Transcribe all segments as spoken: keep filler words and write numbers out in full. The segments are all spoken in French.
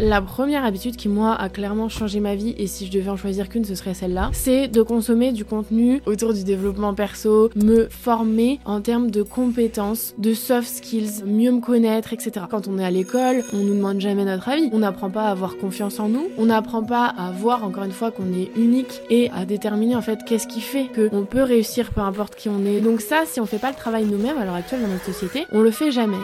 La première habitude qui moi a clairement changé ma vie, et si je devais en choisir qu'une ce serait celle-là, c'est de consommer du contenu autour du développement perso, me former en termes de compétences, de soft skills, mieux me connaître, et cetera. Quand on est à l'école, on nous demande jamais notre avis, on n'apprend pas à avoir confiance en nous, on n'apprend pas à voir encore une fois qu'on est unique et à déterminer en fait qu'est-ce qui fait qu'on peut réussir peu importe qui on est. Donc ça, si on fait pas le travail nous-mêmes à l'heure actuelle dans notre société, on le fait jamais.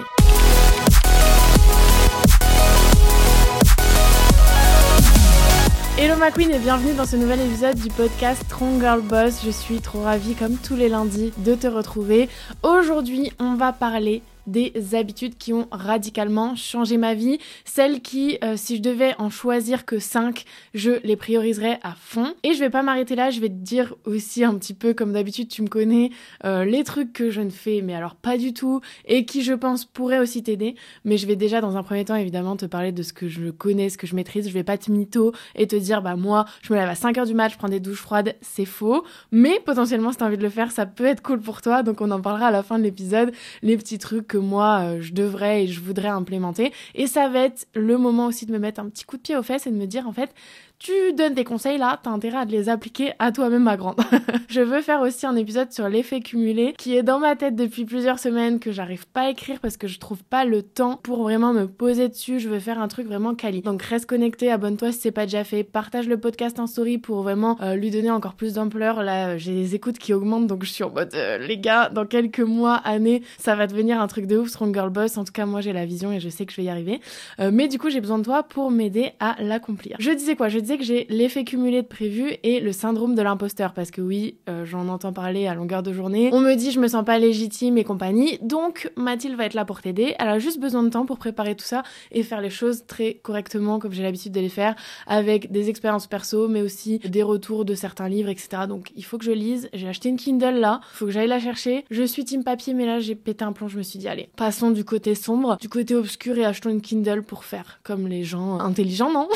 Hello ma queen et bienvenue dans ce nouvel épisode du podcast Strong Girl Boss. Je suis trop ravie comme tous les lundis de te retrouver. Aujourd'hui, on va parler des habitudes qui ont radicalement changé ma vie, celles qui, euh, si je devais en choisir que cinq, je les prioriserais à fond. Et je vais pas m'arrêter là, je vais te dire aussi un petit peu, comme d'habitude, tu me connais, euh, les trucs que je ne fais, mais alors pas du tout, et qui, je pense, pourraient aussi t'aider. Mais je vais déjà, dans un premier temps, évidemment, te parler de ce que je connais, ce que je maîtrise. Je vais pas te mytho et te dire, bah moi, je me lève à cinq heures du mat, je prends des douches froides, c'est faux. Mais potentiellement, si t'as envie de le faire, ça peut être cool pour toi, donc on en parlera à la fin de l'épisode, les petits trucs que moi euh, je devrais et je voudrais implémenter, et ça va être le moment aussi de me mettre un petit coup de pied aux fesses et de me dire en fait tu donnes des conseils là, t'as intérêt à les appliquer à toi-même ma grande. Je veux faire aussi un épisode sur l'effet cumulé qui est dans ma tête depuis plusieurs semaines, que j'arrive pas à écrire parce que je trouve pas le temps pour vraiment me poser dessus. Je veux faire un truc vraiment quali. Donc reste connecté, abonne-toi si c'est pas déjà fait, partage le podcast en story pour vraiment euh, lui donner encore plus d'ampleur. Là j'ai les écoutes qui augmentent donc je suis en mode euh, les gars, dans quelques mois, années, ça va devenir un truc de ouf, Strong Girl Boss. En tout cas moi j'ai la vision et je sais que je vais y arriver. Euh, mais du coup j'ai besoin de toi pour m'aider à l'accomplir. Je disais quoi? Je disais que j'ai l'effet cumulé de prévu et le syndrome de l'imposteur, parce que oui, euh, j'en entends parler à longueur de journée. On me dit je me sens pas légitime et compagnie, donc Mathilde va être là pour t'aider. Elle a juste besoin de temps pour préparer tout ça et faire les choses très correctement comme j'ai l'habitude de les faire, avec des expériences perso mais aussi des retours de certains livres, et cetera. Donc il faut que je lise. J'ai acheté une Kindle là, il faut que j'aille la chercher. Je suis team papier mais là j'ai pété un plomb, je me suis dit allez, passons du côté sombre, du côté obscur et achetons une Kindle pour faire comme les gens intelligents, non?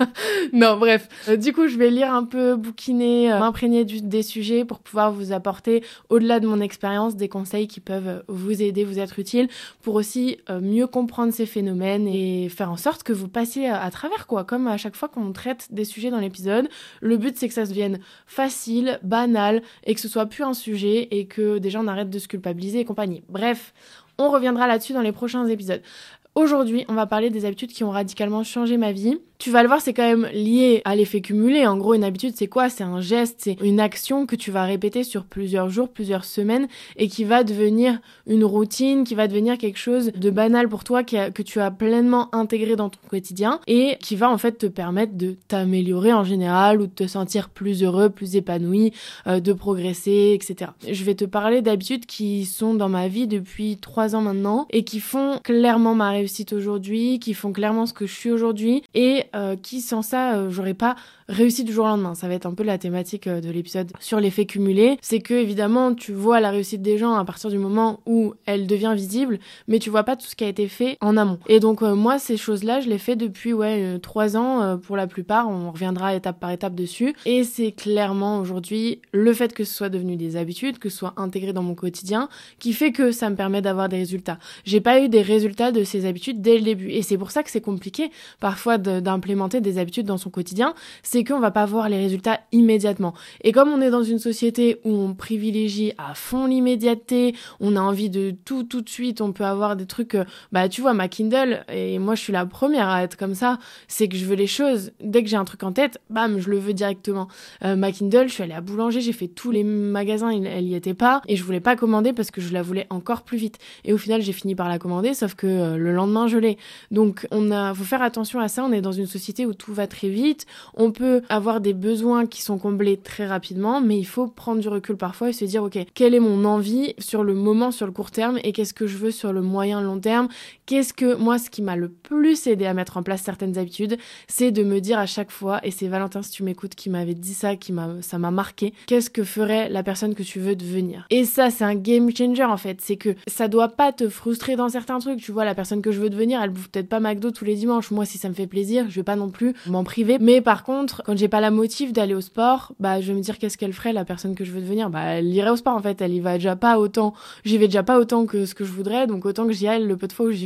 Non, bref. Euh, du coup, je vais lire un peu, bouquiner, euh, m'imprégner du, des sujets pour pouvoir vous apporter, au-delà de mon expérience, des conseils qui peuvent vous aider, vous être utiles, pour aussi euh, mieux comprendre ces phénomènes et faire en sorte que vous passiez à, à travers, quoi. Comme à chaque fois qu'on traite des sujets dans l'épisode, le but c'est que ça devienne facile, banal, et que ce soit plus un sujet et que des gens arrêtent de se culpabiliser et compagnie. Bref, on reviendra là-dessus dans les prochains épisodes. Aujourd'hui, on va parler des habitudes qui ont radicalement changé ma vie. Tu vas le voir, c'est quand même lié à l'effet cumulé. En gros, une habitude, c'est quoi? C'est un geste, c'est une action que tu vas répéter sur plusieurs jours, plusieurs semaines, et qui va devenir une routine, qui va devenir quelque chose de banal pour toi, qui a, que tu as pleinement intégré dans ton quotidien, et qui va en fait te permettre de t'améliorer en général, ou de te sentir plus heureux, plus épanoui, euh, de progresser, et cetera. Je vais te parler d'habitudes qui sont dans ma vie depuis trois ans maintenant, et qui font clairement ma réussite aujourd'hui, qui font clairement ce que je suis aujourd'hui, et Euh, qui sans ça euh, j'aurais pas réussi du jour au lendemain. Ça va être un peu la thématique euh, de l'épisode sur l'effet cumulé. C'est que évidemment tu vois la réussite des gens à partir du moment où elle devient visible, mais tu vois pas tout ce qui a été fait en amont. Et donc euh, moi ces choses-là je les fais depuis ouais euh, trois ans euh, pour la plupart. On reviendra étape par étape dessus. Et c'est clairement aujourd'hui le fait que ce soit devenu des habitudes, que ce soit intégré dans mon quotidien, qui fait que ça me permet d'avoir des résultats. J'ai pas eu des résultats de ces habitudes dès le début. Et c'est pour ça que c'est compliqué parfois de, d'implémenter des habitudes dans son quotidien, c'est qu'on va pas voir les résultats immédiatement. Et comme on est dans une société où on privilégie à fond l'immédiateté, on a envie de tout tout de suite, on peut avoir des trucs, euh, bah tu vois ma Kindle, et moi je suis la première à être comme ça, c'est que je veux les choses, dès que j'ai un truc en tête, bam, je le veux directement. Euh, ma Kindle, je suis allée à Boulanger, j'ai fait tous les magasins, elle y était pas, et je voulais pas commander parce que je la voulais encore plus vite. Et au final j'ai fini par la commander, sauf que euh, le lendemain je l'ai. Donc on a, faut faire attention à ça, on est dans une société où tout va très vite, on peut avoir des besoins qui sont comblés très rapidement, mais il faut prendre du recul parfois et se dire ok, quelle est mon envie sur le moment, sur le court terme, et qu'est-ce que je veux sur le moyen long terme. Qu'est-ce que moi, ce qui m'a le plus aidé à mettre en place certaines habitudes, c'est de me dire à chaque fois, et c'est Valentin si tu m'écoutes qui m'avait dit ça, qui m'a, ça m'a marqué, qu'est-ce que ferait la personne que tu veux devenir. Et ça c'est un game changer en fait, c'est que ça doit pas te frustrer dans certains trucs. Tu vois, la personne que je veux devenir, elle bouffe peut-être pas McDo tous les dimanches. Moi si ça me fait plaisir, je vais pas non plus m'en priver. Mais par contre, quand j'ai pas la motive d'aller au sport, bah je vais me dire qu'est-ce qu'elle ferait la personne que je veux devenir. Bah elle irait au sport en fait, elle y va déjà pas autant, j'y vais déjà pas autant que ce que je voudrais, donc autant que j'y aille le peu de fois où j'y vais.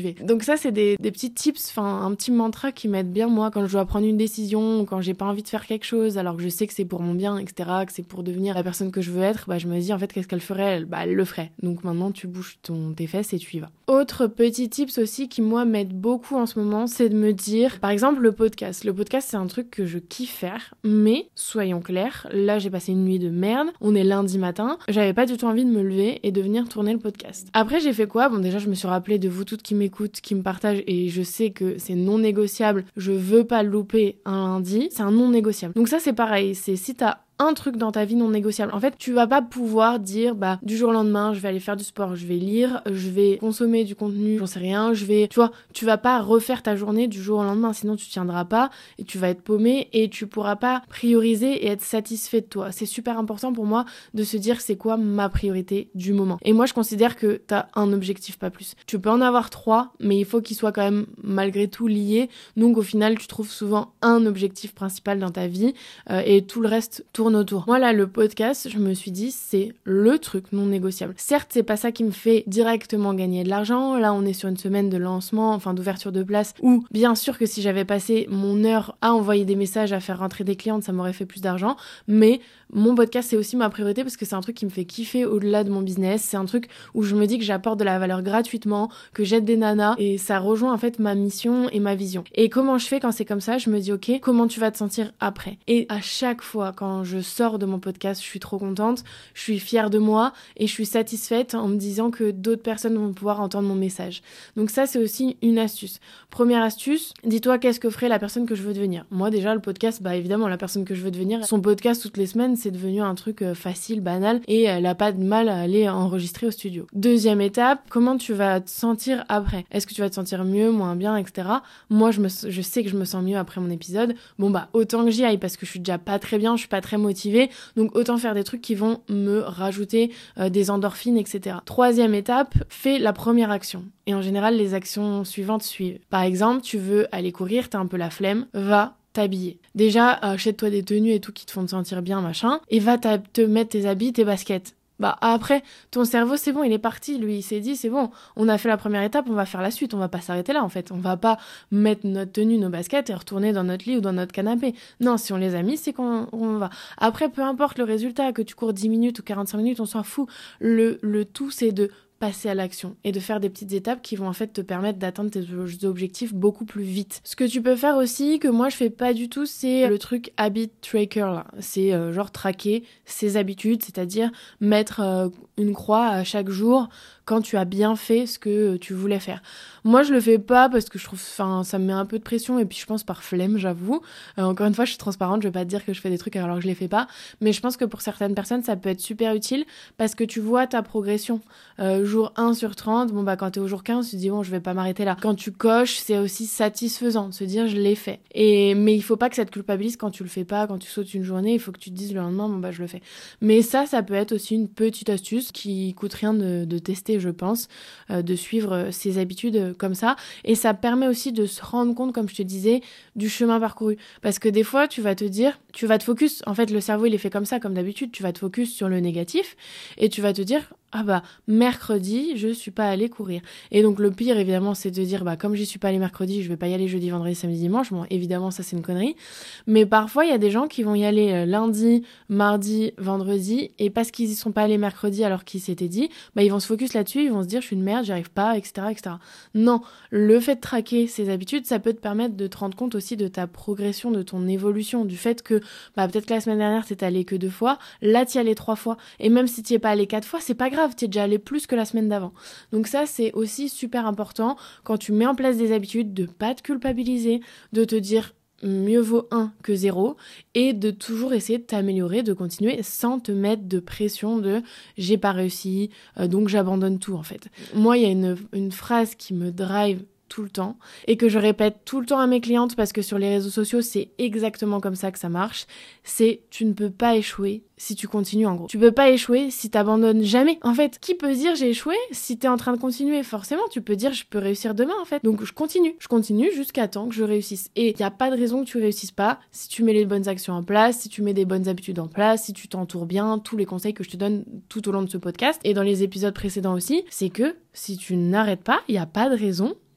fais. Donc ça, c'est des, des petits tips, enfin un petit mantra qui m'aide bien moi quand je dois prendre une décision, quand j'ai pas envie de faire quelque chose, alors que je sais que c'est pour mon bien, et cetera, que c'est pour devenir la personne que je veux être, bah je me dis en fait qu'est-ce qu'elle ferait, elle, bah elle le ferait. Donc maintenant tu bouges ton, tes fesses et tu y vas. Autre petit tips aussi qui moi m'aide beaucoup en ce moment, c'est de me dire, par exemple le podcast. Le podcast c'est un truc que je kiffe faire, mais soyons clairs, là j'ai passé une nuit de merde, on est lundi matin, j'avais pas du tout envie de me lever et de venir tourner le podcast. Après j'ai fait quoi? Bon déjà je me suis rappelé de vous toutes qui m'écoutent, qui me partagent et je sais que c'est non négociable, je veux pas louper un lundi, c'est un non négociable. Donc ça c'est pareil, c'est si t'as un truc dans ta vie non négociable. En fait, tu vas pas pouvoir dire, bah, du jour au lendemain, je vais aller faire du sport, je vais lire, je vais consommer du contenu, j'en sais rien, je vais, tu vois, tu vas pas refaire ta journée du jour au lendemain, sinon tu tiendras pas et tu vas être paumé et tu pourras pas prioriser et être satisfait de toi. C'est super important pour moi de se dire c'est quoi ma priorité du moment. Et moi, je considère que t'as un objectif, pas plus. Tu peux en avoir trois, mais il faut qu'ils soient quand même malgré tout liés. Donc au final, tu trouves souvent un objectif principal dans ta vie euh, et tout le reste tourne autour. Moi là, le podcast, je me suis dit c'est le truc non négociable. Certes, c'est pas ça qui me fait directement gagner de l'argent. Là, on est sur une semaine de lancement, enfin d'ouverture de place, où bien sûr que si j'avais passé mon heure à envoyer des messages, à faire rentrer des clientes, ça m'aurait fait plus d'argent. Mais mon podcast, c'est aussi ma priorité parce que c'est un truc qui me fait kiffer au-delà de mon business. C'est un truc où je me dis que j'apporte de la valeur gratuitement, que j'aide des nanas et ça rejoint en fait ma mission et ma vision. Et comment je fais quand c'est comme ça? Je me dis ok, comment tu vas te sentir après? Et à chaque fois quand je sors de mon podcast, je suis trop contente, je suis fière de moi et je suis satisfaite en me disant que d'autres personnes vont pouvoir entendre mon message. Donc ça, c'est aussi une astuce. Première astuce, dis-toi qu'est-ce que ferait la personne que je veux devenir. Moi déjà, le podcast, bah évidemment, la personne que je veux devenir, son podcast toutes les semaines, c'est devenu un truc facile, banal et elle a pas de mal à aller enregistrer au studio. Deuxième étape, comment tu vas te sentir après? Est-ce que tu vas te sentir mieux, moins bien, et cetera. Moi, je, me, je sais que je me sens mieux après mon épisode. Bon bah, autant que j'y aille parce que je suis déjà pas très bien, je suis pas très motivée, donc autant faire des trucs qui vont me rajouter euh, des endorphines, et cetera. Troisième étape, fais la première action. Et en général, les actions suivantes suivent. Par exemple, tu veux aller courir, t'as un peu la flemme, va t'habiller. Déjà, achète-toi des tenues et tout qui te font te sentir bien, machin, et va te mettre tes habits, tes baskets. Bah après, ton cerveau, c'est bon, il est parti, lui, il s'est dit, c'est bon, on a fait la première étape, on va faire la suite, on va pas s'arrêter là, en fait. On va pas mettre notre tenue, nos baskets et retourner dans notre lit ou dans notre canapé. Non, si on les a mis, c'est qu'on on va. Après, peu importe le résultat, que tu cours dix minutes ou quarante-cinq minutes, on s'en fout. Le, le tout, c'est de passer à l'action et de faire des petites étapes qui vont en fait te permettre d'atteindre tes objectifs beaucoup plus vite. Ce que tu peux faire aussi, que moi je fais pas du tout, c'est le truc habit tracker là. C'est euh, genre traquer ses habitudes, c'est-à-dire mettre euh, une croix à chaque jour quand tu as bien fait ce que tu voulais faire. Moi, je le fais pas parce que je trouve, enfin, ça me met un peu de pression et puis je pense par flemme, j'avoue. Euh, encore une fois, je suis transparente, je vais pas te dire que je fais des trucs alors que je les fais pas, mais je pense que pour certaines personnes, ça peut être super utile parce que tu vois ta progression. Euh, jour un sur trente, bon bah quand t'es au jour quinze, tu te dis bon, je vais pas m'arrêter là. Quand tu coches, c'est aussi satisfaisant de se dire je l'ai fait. Et mais il faut pas que ça te culpabilise quand tu le fais pas, quand tu sautes une journée, il faut que tu te dises le lendemain bon bah je le fais. Mais ça, ça peut être aussi une petite astuce qui coûte rien de, de tester, je pense, euh, de suivre ses habitudes comme ça. Et ça permet aussi de se rendre compte, comme je te disais, du chemin parcouru. Parce que des fois, tu vas te dire, tu vas te focus, en fait, le cerveau, il est fait comme ça, comme d'habitude, tu vas te focus sur le négatif et tu vas te dire, ah bah, mercredi, je suis pas allée courir. Et donc, le pire, évidemment, c'est de dire, bah, comme j'y suis pas allée mercredi, je vais pas y aller jeudi, vendredi, samedi, dimanche. Bon, évidemment, ça, c'est une connerie. Mais parfois, il y a des gens qui vont y aller lundi, mardi, vendredi, et parce qu'ils y sont pas allés mercredi alors qu'ils s'étaient dit, bah, ils vont se focus là-dessus, ils vont se dire, je suis une merde, j'y arrive pas, et cetera, et cetera. Non, le fait de traquer ses habitudes, ça peut te permettre de te rendre compte aussi de ta progression, de ton évolution, du fait que, bah, peut-être que la semaine dernière, t'es allé que deux fois, là, t'y allais trois fois. Et même si t'y es pas allé quatre fois, c'est pas grave, t'es déjà allé plus que la semaine d'avant. Donc ça, c'est aussi super important quand tu mets en place des habitudes, de pas te culpabiliser, de te dire mieux vaut un que zéro et de toujours essayer de t'améliorer, de continuer sans te mettre de pression de j'ai pas réussi, euh, donc j'abandonne tout en fait. Moi, il y a une, une phrase qui me drive tout le temps et que je répète tout le temps à mes clientes parce que sur les réseaux sociaux, c'est exactement comme ça que ça marche. C'est tu ne peux pas échouer si tu continues en gros. Tu peux pas échouer si t'abandonnes jamais. En fait, qui peut dire j'ai échoué si t'es en train de continuer? Forcément, tu peux dire je peux réussir demain en fait. Donc je continue. Je continue jusqu'à temps que je réussisse. Et il y a pas de raison que tu réussisses pas si tu mets les bonnes actions en place, si tu mets des bonnes habitudes en place, si tu t'entoures bien, tous les conseils que je te donne tout au long de ce podcast et dans les épisodes précédents aussi, c'est que si tu n'arrêtes pas, il y a pas de raison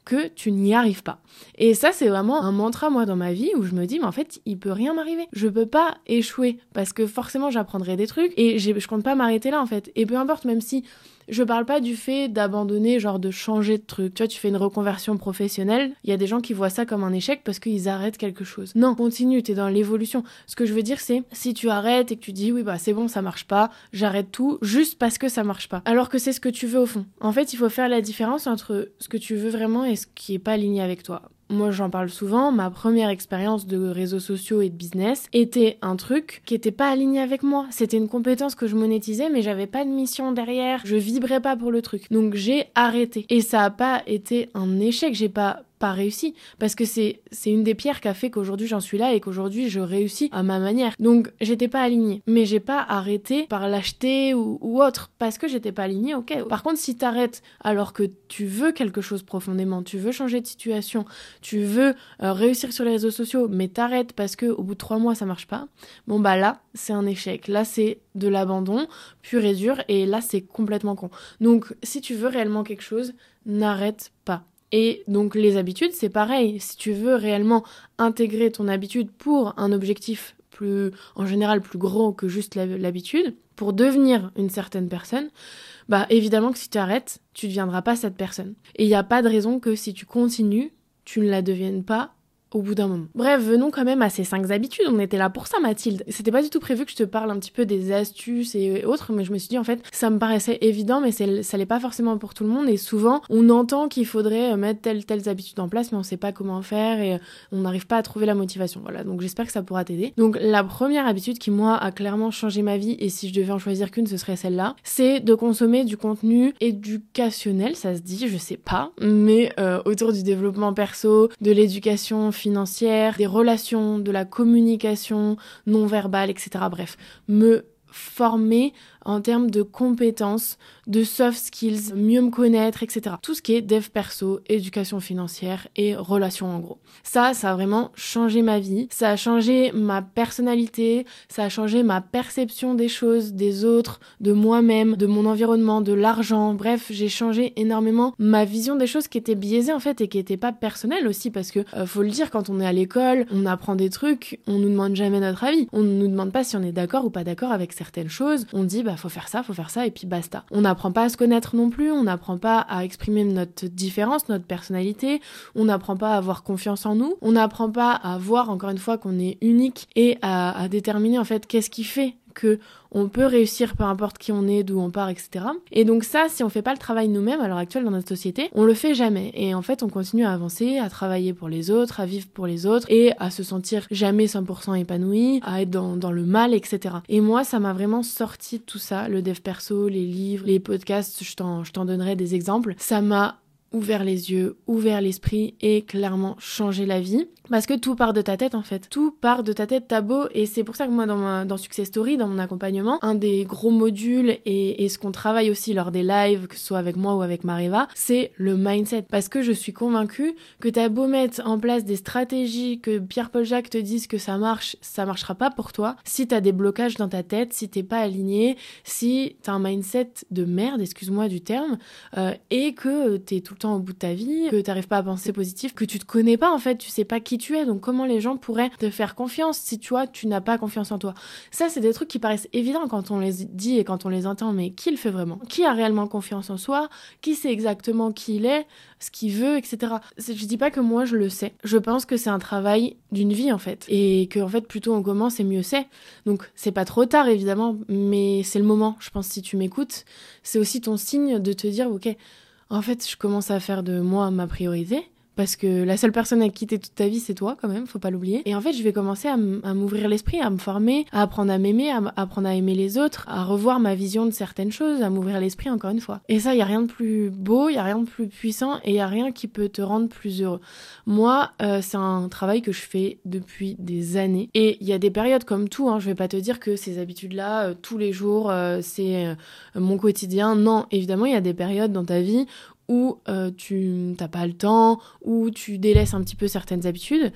que tu n'y arrives pas. Et ça, c'est vraiment un mantra, moi, dans ma vie, où je me dis, mais en fait, il peut rien m'arriver. Je peux pas échouer, parce que forcément, j'apprendrai des trucs, et j'ai, je compte pas m'arrêter là, en fait. Et peu importe, même si je parle pas du fait d'abandonner, genre de changer de truc. Tu vois, tu fais une reconversion professionnelle, il y a des gens qui voient ça comme un échec parce qu'ils arrêtent quelque chose. Non, continue, t'es dans l'évolution. Ce que je veux dire, c'est, si tu arrêtes et que tu dis, oui, bah, c'est bon, ça marche pas, j'arrête tout, juste parce que ça marche pas. Alors que c'est ce que tu veux au fond. En fait, il faut faire la différence entre ce que tu veux vraiment et ce qui est pas aligné avec toi. Moi, j'en parle souvent, ma première expérience de réseaux sociaux et de business était un truc qui était pas aligné avec moi. C'était une compétence que je monétisais, mais j'avais pas de mission derrière. Je vibrais pas pour le truc. Donc, j'ai arrêté. Et ça a pas été un échec. J'ai pas pas réussi, parce que c'est c'est une des pierres qui a fait qu'aujourd'hui j'en suis là et qu'aujourd'hui je réussis à ma manière. Donc j'étais pas alignée, mais j'ai pas arrêté par l'acheter ou, ou autre, parce que j'étais pas alignée, ok. Par contre, si t'arrêtes alors que tu veux quelque chose profondément, tu veux changer de situation, tu veux euh, réussir sur les réseaux sociaux, mais t'arrêtes parce que au bout de trois mois ça marche pas, bon bah là c'est un échec, là c'est de l'abandon pur et dur, et là c'est complètement con. Donc si tu veux réellement quelque chose, n'arrête pas. Et donc les habitudes, c'est pareil. Si tu veux réellement intégrer ton habitude pour un objectif plus, en général plus gros que juste l'habitude, pour devenir une certaine personne, bah évidemment que si tu arrêtes, tu ne deviendras pas cette personne. Et il n'y a pas de raison que si tu continues, tu ne la deviennes pas au bout d'un moment. Bref, venons quand même à ces cinq habitudes. On était là pour ça, Mathilde. C'était pas du tout prévu que je te parle un petit peu des astuces et autres, mais je me suis dit, en fait, ça me paraissait évident, mais c'est, ça l'est pas forcément pour tout le monde. Et souvent, on entend qu'il faudrait mettre telles, telles habitudes en place, mais on sait pas comment faire et on n'arrive pas à trouver la motivation. Voilà, donc j'espère que ça pourra t'aider. Donc la première habitude qui, moi, a clairement changé ma vie, et si je devais en choisir qu'une, ce serait celle-là, c'est de consommer du contenu éducationnel, ça se dit, je sais pas, mais euh, autour du développement perso, de l'éducation financière, des relations, de la communication non verbale, et cetera. Bref, me former en termes de compétences, de soft skills, mieux me connaître, et cetera. Tout ce qui est dev perso, éducation financière et relations en gros. Ça, ça a vraiment changé ma vie. Ça a changé ma personnalité, ça a changé ma perception des choses, des autres, de moi-même, de mon environnement, de l'argent. Bref, j'ai changé énormément ma vision des choses qui étaient biaisées en fait et qui étaient pas personnelles aussi, parce que euh, faut le dire, quand on est à l'école, on apprend des trucs, on nous demande jamais notre avis. On nous demande pas si on est d'accord ou pas d'accord avec certaines choses. On dit bah faut faire ça, faut faire ça et puis basta. On n'apprend pas à se connaître non plus, on n'apprend pas à exprimer notre différence, notre personnalité, on n'apprend pas à avoir confiance en nous, on n'apprend pas à voir encore une fois qu'on est unique et à, à déterminer en fait qu'est-ce qui fait que on peut réussir peu importe qui on est, d'où on part, et cetera. Et donc ça, si on fait pas le travail nous-mêmes à l'heure actuelle dans notre société, on le fait jamais. Et en fait, on continue à avancer, à travailler pour les autres, à vivre pour les autres et à se sentir jamais cent pour cent épanoui, à être dans, dans le mal, et cetera. Et moi, ça m'a vraiment sorti de tout ça, le dev perso, les livres, les podcasts, je t'en, je t'en donnerai des exemples. Ça m'a ouvert les yeux, ouvert l'esprit et clairement changé la vie. Parce que tout part de ta tête en fait. Tout part de ta tête, t'as beau. Et c'est pour ça que moi dans, ma, dans Success Story, dans mon accompagnement, un des gros modules et, et ce qu'on travaille aussi lors des lives, que ce soit avec moi ou avec Mariva, c'est le mindset. Parce que je suis convaincue que t'as beau mettre en place des stratégies, que Pierre-Paul Jacques te dise que ça marche, ça marchera pas pour toi. Si t'as des blocages dans ta tête, si t'es pas aligné, si t'as un mindset de merde, excuse-moi du terme, euh, et que t'es tout le temps au bout de ta vie, que t'arrives pas à penser positif, que tu te connais pas en fait, tu sais pas qui tu es, donc comment les gens pourraient te faire confiance si tu vois, tu n'as pas confiance en toi. Ça, c'est des trucs qui paraissent évidents quand on les dit et quand on les entend, mais qui le fait vraiment? Qui a réellement confiance en soi? Qui sait exactement qui il est, ce qu'il veut, et cetera. Je dis pas que moi je le sais. Je pense que c'est un travail d'une vie en fait, et que en fait plus tôt on commence et mieux c'est. Donc c'est pas trop tard évidemment, mais c'est le moment. Je pense si tu m'écoutes, c'est aussi ton signe de te dire ok, en fait je commence à faire de moi ma priorité. Parce que la seule personne à qui t'es toute ta vie, c'est toi quand même, faut pas l'oublier. Et en fait, je vais commencer à, m- à m'ouvrir l'esprit, à me former, à apprendre à m'aimer, à m- apprendre à aimer les autres, à revoir ma vision de certaines choses, à m'ouvrir l'esprit encore une fois. Et ça, y a rien de plus beau, y a rien de plus puissant et y a rien qui peut te rendre plus heureux. Moi, euh, c'est un travail que je fais depuis des années. Et il y a des périodes comme tout, hein, je vais pas te dire que ces habitudes-là, euh, tous les jours, euh, c'est euh, mon quotidien. Non, évidemment, il y a des périodes dans ta vie où euh, tu t'as pas le temps, où tu délaisses un petit peu certaines habitudes.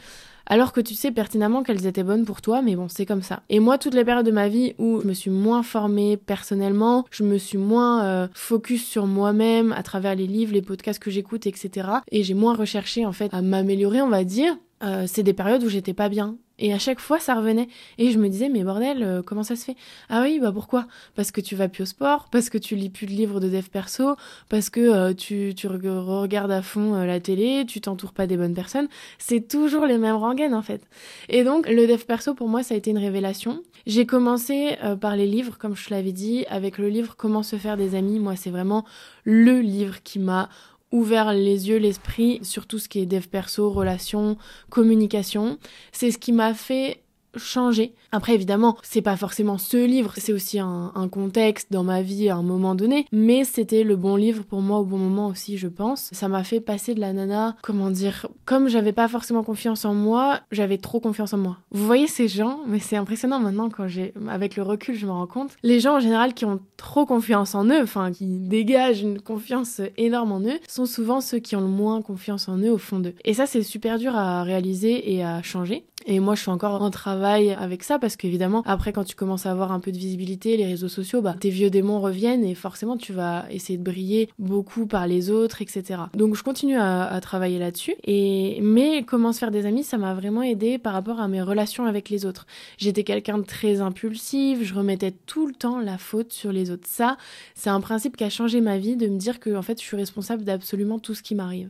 alors que tu sais pertinemment qu'elles étaient bonnes pour toi, mais bon, c'est comme ça. Et moi, toutes les périodes de ma vie où je me suis moins formée personnellement, je me suis moins euh, focus sur moi-même à travers les livres, les podcasts que j'écoute, et cetera. Et j'ai moins recherché en fait à m'améliorer, on va dire. Euh, c'est des périodes où j'étais pas bien. Et à chaque fois, ça revenait. Et je me disais, mais bordel, euh, comment ça se fait ? Ah oui, bah pourquoi ? Parce que tu vas plus au sport, parce que tu lis plus de livres de dev perso, parce que euh, tu, tu re- regardes à fond euh, la télé, tu t'entoures pas des bonnes personnes. C'est toujours les mêmes rengaines, en fait. Et donc, le dev perso, pour moi, ça a été une révélation. J'ai commencé euh, par les livres, comme je te l'avais dit, avec le livre « Comment se faire des amis ». Moi, c'est vraiment le livre qui m'a ouvert les yeux, l'esprit sur tout ce qui est dev perso, relations, communication. C'est ce qui m'a fait changer. Après, évidemment, c'est pas forcément ce livre, c'est aussi un, un contexte dans ma vie à un moment donné, mais c'était le bon livre pour moi au bon moment aussi, je pense. Ça m'a fait passer de la nana, comment dire, comme j'avais pas forcément confiance en moi, j'avais trop confiance en moi. Vous voyez ces gens, mais c'est impressionnant maintenant quand j'ai, avec le recul, je me rends compte. Les gens en général qui ont trop confiance en eux, enfin qui dégagent une confiance énorme en eux, sont souvent ceux qui ont le moins confiance en eux au fond d'eux. Et ça, c'est super dur à réaliser et à changer. Et moi, je suis encore en travail avec ça parce qu'évidemment, après, quand tu commences à avoir un peu de visibilité, les réseaux sociaux, bah, tes vieux démons reviennent et forcément, tu vas essayer de briller beaucoup par les autres, et cetera. Donc, je continue à, à travailler là-dessus. Et mais comment se faire des amis, ça m'a vraiment aidé par rapport à mes relations avec les autres. J'étais quelqu'un de très impulsif, je remettais tout le temps la faute sur les autres. Ça, c'est un principe qui a changé ma vie, de me dire que en fait, je suis responsable d'absolument tout ce qui m'arrive.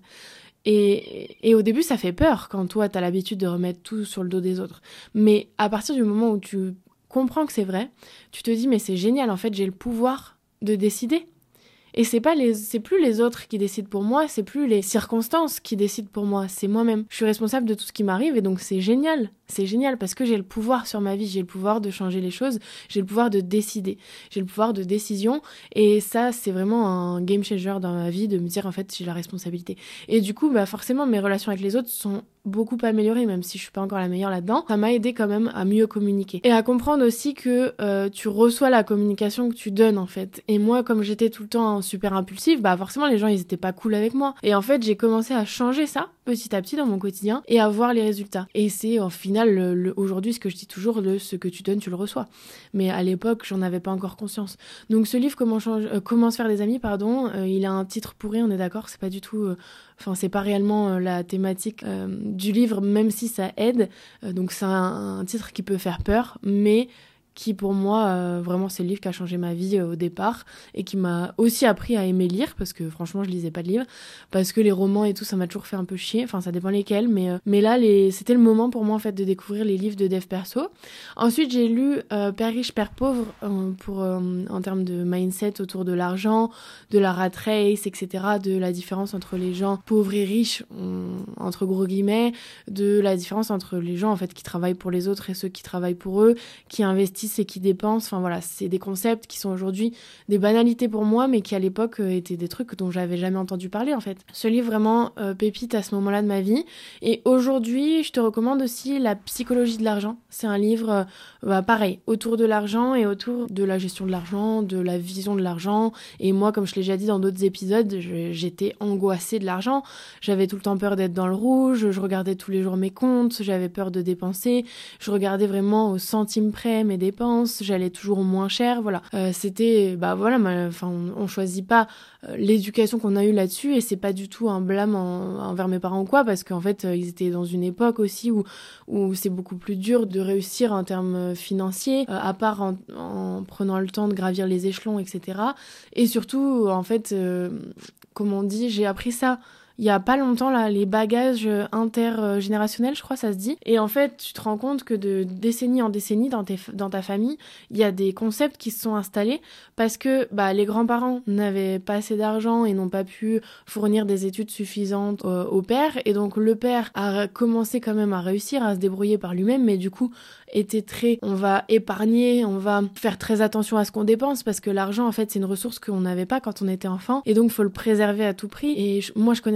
Et, et au début, ça fait peur quand toi, t'as l'habitude de remettre tout sur le dos des autres. Mais à partir du moment où tu comprends que c'est vrai, tu te dis, mais c'est génial, en fait, j'ai le pouvoir de décider. Et c'est pas les, c'est plus les autres qui décident pour moi, c'est plus les circonstances qui décident pour moi, c'est moi-même. Je suis responsable de tout ce qui m'arrive et donc c'est génial. C'est génial parce que j'ai le pouvoir sur ma vie, j'ai le pouvoir de changer les choses, j'ai le pouvoir de décider, j'ai le pouvoir de décision et ça, c'est vraiment un game changer dans ma vie de me dire en fait, j'ai la responsabilité. Et du coup, bah forcément, mes relations avec les autres sont beaucoup améliorées, même si je suis pas encore la meilleure là-dedans. Ça m'a aidé quand même à mieux communiquer et à comprendre aussi que euh, tu reçois la communication que tu donnes en fait. Et moi, comme j'étais tout le temps super impulsive, bah forcément les gens ils étaient pas cool avec moi. Et en fait, j'ai commencé à changer ça petit à petit dans mon quotidien et à voir les résultats. Et c'est au final le, le, aujourd'hui ce que je dis toujours, le ce que tu donnes, tu le reçois. Mais à l'époque, j'en avais pas encore conscience. Donc ce livre comment change, euh, comment se faire des amis, pardon, euh, il a un titre pourri, on est d'accord, c'est pas du tout, enfin euh, c'est pas réellement euh, la thématique euh, du livre, même si ça aide. Euh, donc c'est un, un titre qui peut faire peur, mais qui pour moi, euh, vraiment c'est le livre qui a changé ma vie euh, au départ et qui m'a aussi appris à aimer lire parce que franchement je lisais pas de livres, parce que les romans et tout ça m'a toujours fait un peu chier, enfin ça dépend lesquels, mais, euh, mais là les... c'était le moment pour moi en fait de découvrir les livres de dev perso. Ensuite j'ai lu euh, Père riche, Père pauvre euh, pour, euh, en termes de mindset autour de l'argent, de la rat race, et cetera, de la différence entre les gens pauvres et riches, on... entre gros guillemets, de la différence entre les gens en fait qui travaillent pour les autres et ceux qui travaillent pour eux, qui investissent et qui dépensent, enfin voilà, c'est des concepts qui sont aujourd'hui des banalités pour moi, mais qui à l'époque euh, étaient des trucs dont j'avais jamais entendu parler en fait. Ce livre vraiment euh, pépite à ce moment-là de ma vie. Et aujourd'hui, je te recommande aussi La psychologie de l'argent. C'est un livre, euh, bah, pareil, autour de l'argent et autour de la gestion de l'argent, de la vision de l'argent. Et moi, comme je l'ai déjà dit dans d'autres épisodes, je, j'étais angoissée de l'argent. J'avais tout le temps peur d'être dans le rouge, je regardais tous les jours mes comptes, j'avais peur de dépenser, je regardais vraiment au centime près mes dépenses, j'allais toujours au moins cher, voilà. Euh, c'était, bah voilà, enfin, on, on choisit pas euh, l'éducation qu'on a eue là-dessus et c'est pas du tout un blâme en, envers mes parents ou quoi, parce qu'en fait, euh, ils étaient dans une époque aussi où, où c'est beaucoup plus dur de réussir en termes financiers, euh, à part en, en prenant le temps de gravir les échelons, et cetera. Et surtout, en fait, euh, comme on dit, j'ai appris ça il y a pas longtemps, là, les bagages intergénérationnels, je crois, ça se dit. Et en fait, tu te rends compte que de décennie en décennie, dans, tes, dans ta famille, il y a des concepts qui se sont installés parce que bah, les grands-parents n'avaient pas assez d'argent et n'ont pas pu fournir des études suffisantes euh, au père. Et donc, le père a commencé quand même à réussir, à se débrouiller par lui-même, mais du coup, était très... On va épargner, on va faire très attention à ce qu'on dépense parce que l'argent, en fait, c'est une ressource qu'on n'avait pas quand on était enfant. Et donc, il faut le préserver à tout prix. Et je, moi, je connais la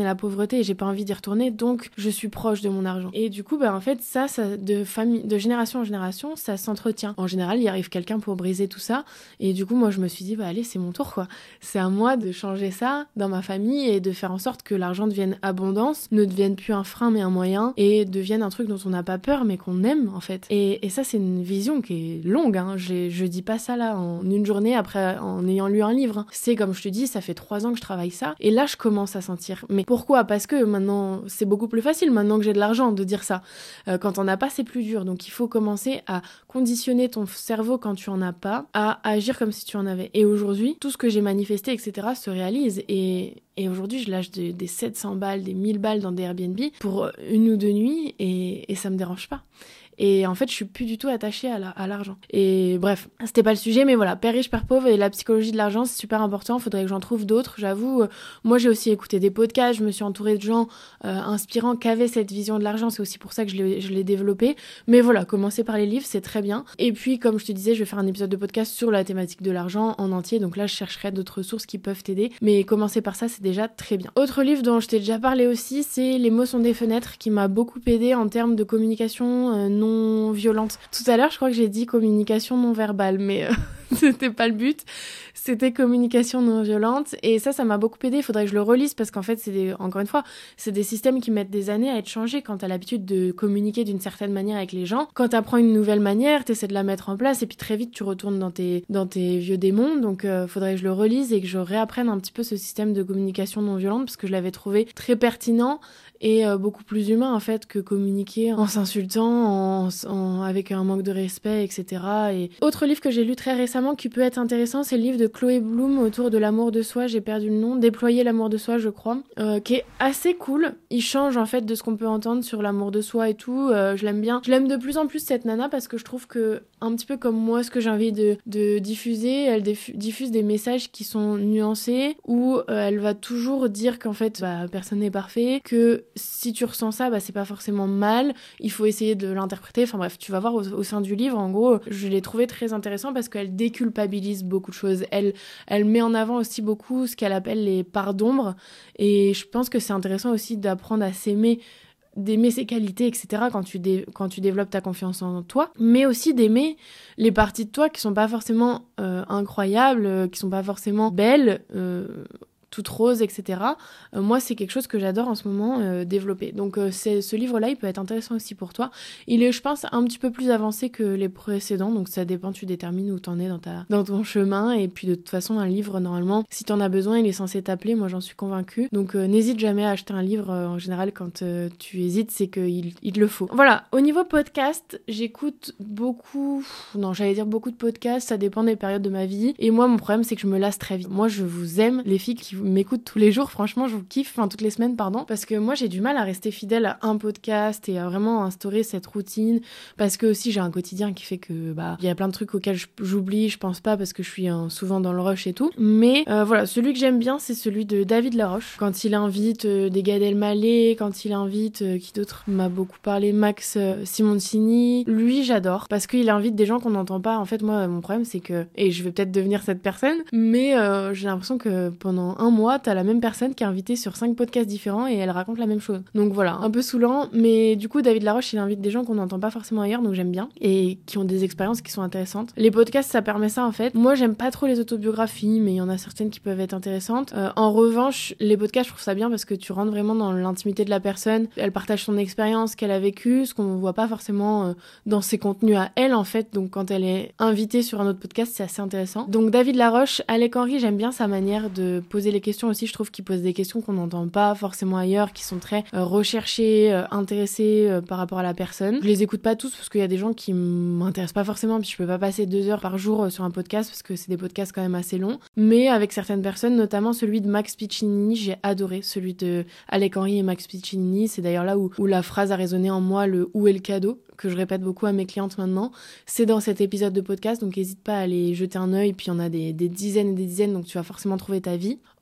la pauvreté et j'ai pas envie d'y retourner, donc je suis proche de mon argent. Et du coup, bah, en fait, ça, ça de, famille, de génération en génération, ça s'entretient. En général, il arrive quelqu'un pour briser tout ça. Et du coup, moi, je me suis dit, bah allez, c'est mon tour, quoi. C'est à moi de changer ça dans ma famille et de faire en sorte que l'argent devienne abondance, ne devienne plus un frein mais un moyen, et devienne un truc dont on n'a pas peur mais qu'on aime, en fait. Et, et ça, c'est une vision qui est longue, hein. J'ai, je dis pas ça là en une journée après en ayant lu un livre. Hein. C'est comme je te dis, ça fait trois ans que je travaille ça. Et là, je commence à sentir. Mais pourquoi ? Parce que maintenant, c'est beaucoup plus facile maintenant que j'ai de l'argent de dire ça. Euh, quand on n'a pas, c'est plus dur. Donc, il faut commencer à conditionner ton cerveau quand tu en as pas, à agir comme si tu en avais. Et aujourd'hui, tout ce que j'ai manifesté, et cetera, se réalise. Et, et aujourd'hui, je lâche de, des sept cents balles, des mille balles dans des Airbnb pour une ou deux nuits et, et ça me dérange pas. Et en fait, je suis plus du tout attachée à, la, à l'argent. Et bref, c'était pas le sujet, mais voilà, père riche, père pauvre et la psychologie de l'argent, c'est super important. Faudrait que j'en trouve d'autres, j'avoue. Moi, j'ai aussi écouté des podcasts, je me suis entourée de gens euh, inspirants qui avaient cette vision de l'argent. C'est aussi pour ça que je l'ai, je l'ai développée. Mais voilà, commencer par les livres, c'est très bien. Et puis, comme je te disais, je vais faire un épisode de podcast sur la thématique de l'argent en entier. Donc là, je chercherai d'autres sources qui peuvent t'aider. Mais commencer par ça, c'est déjà très bien. Autre livre dont je t'ai déjà parlé aussi, c'est Les mots sont des fenêtres, qui m'a beaucoup aidé en termes de communication euh, non violente. Tout à l'heure, je crois que j'ai dit communication non verbale, mais euh, c'était pas le but. C'était communication non violente. Et ça, ça m'a beaucoup aidé. Il faudrait que je le relise parce qu'en fait, c'est des, encore une fois, c'est des systèmes qui mettent des années à être changés quand t'as l'habitude de communiquer d'une certaine manière avec les gens. Quand t'apprends une nouvelle manière, t'essaies de la mettre en place et puis très vite, tu retournes dans tes, dans tes vieux démons. Donc, euh, faudrait que je le relise et que je réapprenne un petit peu ce système de communication non violente parce que je l'avais trouvé très pertinent et euh, beaucoup plus humain en fait que communiquer en s'insultant, en, en, avec un manque de respect, et cetera. Et autre livre que j'ai lu très récemment qui peut être intéressant, c'est le livre de Chloé Bloom autour de l'amour de soi, j'ai perdu le nom, Déployer l'amour de soi je crois, euh, qui est assez cool. Il change en fait de ce qu'on peut entendre sur l'amour de soi et tout, euh, je l'aime bien. Je l'aime de plus en plus cette nana parce que je trouve que, un petit peu comme moi, ce que j'ai envie de, de diffuser, elle diffu- diffuse des messages qui sont nuancés où euh, elle va toujours dire qu'en fait bah, personne n'est parfait, que si tu ressens ça, bah, c'est pas forcément mal, il faut essayer de l'interpréter, enfin bref, tu vas voir au, au sein du livre, en gros, je l'ai trouvé très intéressant parce qu'elle déculpabilise beaucoup de choses, elle, elle met en avant aussi beaucoup ce qu'elle appelle les parts d'ombre, et je pense que c'est intéressant aussi d'apprendre à s'aimer, d'aimer ses qualités, et cetera quand tu, dé- quand tu développes ta confiance en toi, mais aussi d'aimer les parties de toi qui sont pas forcément euh, incroyables, euh, qui sont pas forcément belles, euh, toute rose, et cetera. Euh, moi, c'est quelque chose que j'adore en ce moment euh, développer. Donc, euh, c'est, ce livre-là, il peut être intéressant aussi pour toi. Il est, je pense, un petit peu plus avancé que les précédents, donc ça dépend, tu détermines où t'en es dans, ta, dans ton chemin. Et puis, de toute façon, un livre, normalement, si t'en as besoin, il est censé t'appeler. Moi, j'en suis convaincue. Donc, euh, n'hésite jamais à acheter un livre. Euh, en général, quand euh, tu hésites, c'est qu'il il le faut. Voilà. Au niveau podcast, j'écoute beaucoup... Non, j'allais dire beaucoup de podcasts. Ça dépend des périodes de ma vie. Et moi, mon problème, c'est que je me lasse très vite. Moi, je vous aime, les filles qui m'écoutent tous les jours, franchement je vous kiffe, enfin toutes les semaines pardon, parce que moi j'ai du mal à rester fidèle à un podcast et à vraiment instaurer cette routine, parce que aussi j'ai un quotidien qui fait que bah il y a plein de trucs auxquels j'oublie, je pense pas parce que je suis hein, souvent dans le rush et tout, mais euh, voilà, celui que j'aime bien c'est celui de David Laroche, quand il invite euh, des Gad Elmaleh, quand il invite euh, qui d'autre m'a beaucoup parlé, Max euh, Simoncini, lui j'adore, parce qu'il invite des gens qu'on n'entend pas. En fait moi mon problème c'est que, et je vais peut-être devenir cette personne, mais euh, j'ai l'impression que pendant un mois t'as la même personne qui est invitée sur cinq podcasts différents et elle raconte la même chose. Donc voilà, un peu saoulant, mais du coup David Laroche il invite des gens qu'on n'entend pas forcément ailleurs, donc j'aime bien, et qui ont des expériences qui sont intéressantes. Les podcasts ça permet ça en fait. Moi j'aime pas trop les autobiographies, mais il y en a certaines qui peuvent être intéressantes. Euh, en revanche, les podcasts je trouve ça bien parce que tu rentres vraiment dans l'intimité de la personne, elle partage son expérience qu'elle a vécue, ce qu'on voit pas forcément euh, dans ses contenus à elle en fait, donc quand elle est invitée sur un autre podcast c'est assez intéressant. Donc David Laroche, Alec Henry, j'aime bien sa manière de poser les questions aussi, je trouve qu'il pose des questions qu'on n'entend pas forcément ailleurs, qui sont très euh, recherchées, euh, intéressées euh, par rapport à la personne. Je les écoute pas tous parce qu'il y a des gens qui m'intéressent pas forcément, puis je peux pas passer deux heures par jour euh, sur un podcast parce que c'est des podcasts quand même assez longs, mais avec certaines personnes, notamment celui de Max Piccinini, j'ai adoré celui de Alec Henry et Max Piccinini, c'est d'ailleurs là où, où la phrase a résonné en moi, le « où est le cadeau ?» que je répète beaucoup à mes clientes maintenant, c'est dans cet épisode de podcast, donc n'hésite pas à aller jeter un œil, puis il y en a des, des dizaines et des dizaines, donc tu vas forcément trouver ta vie. En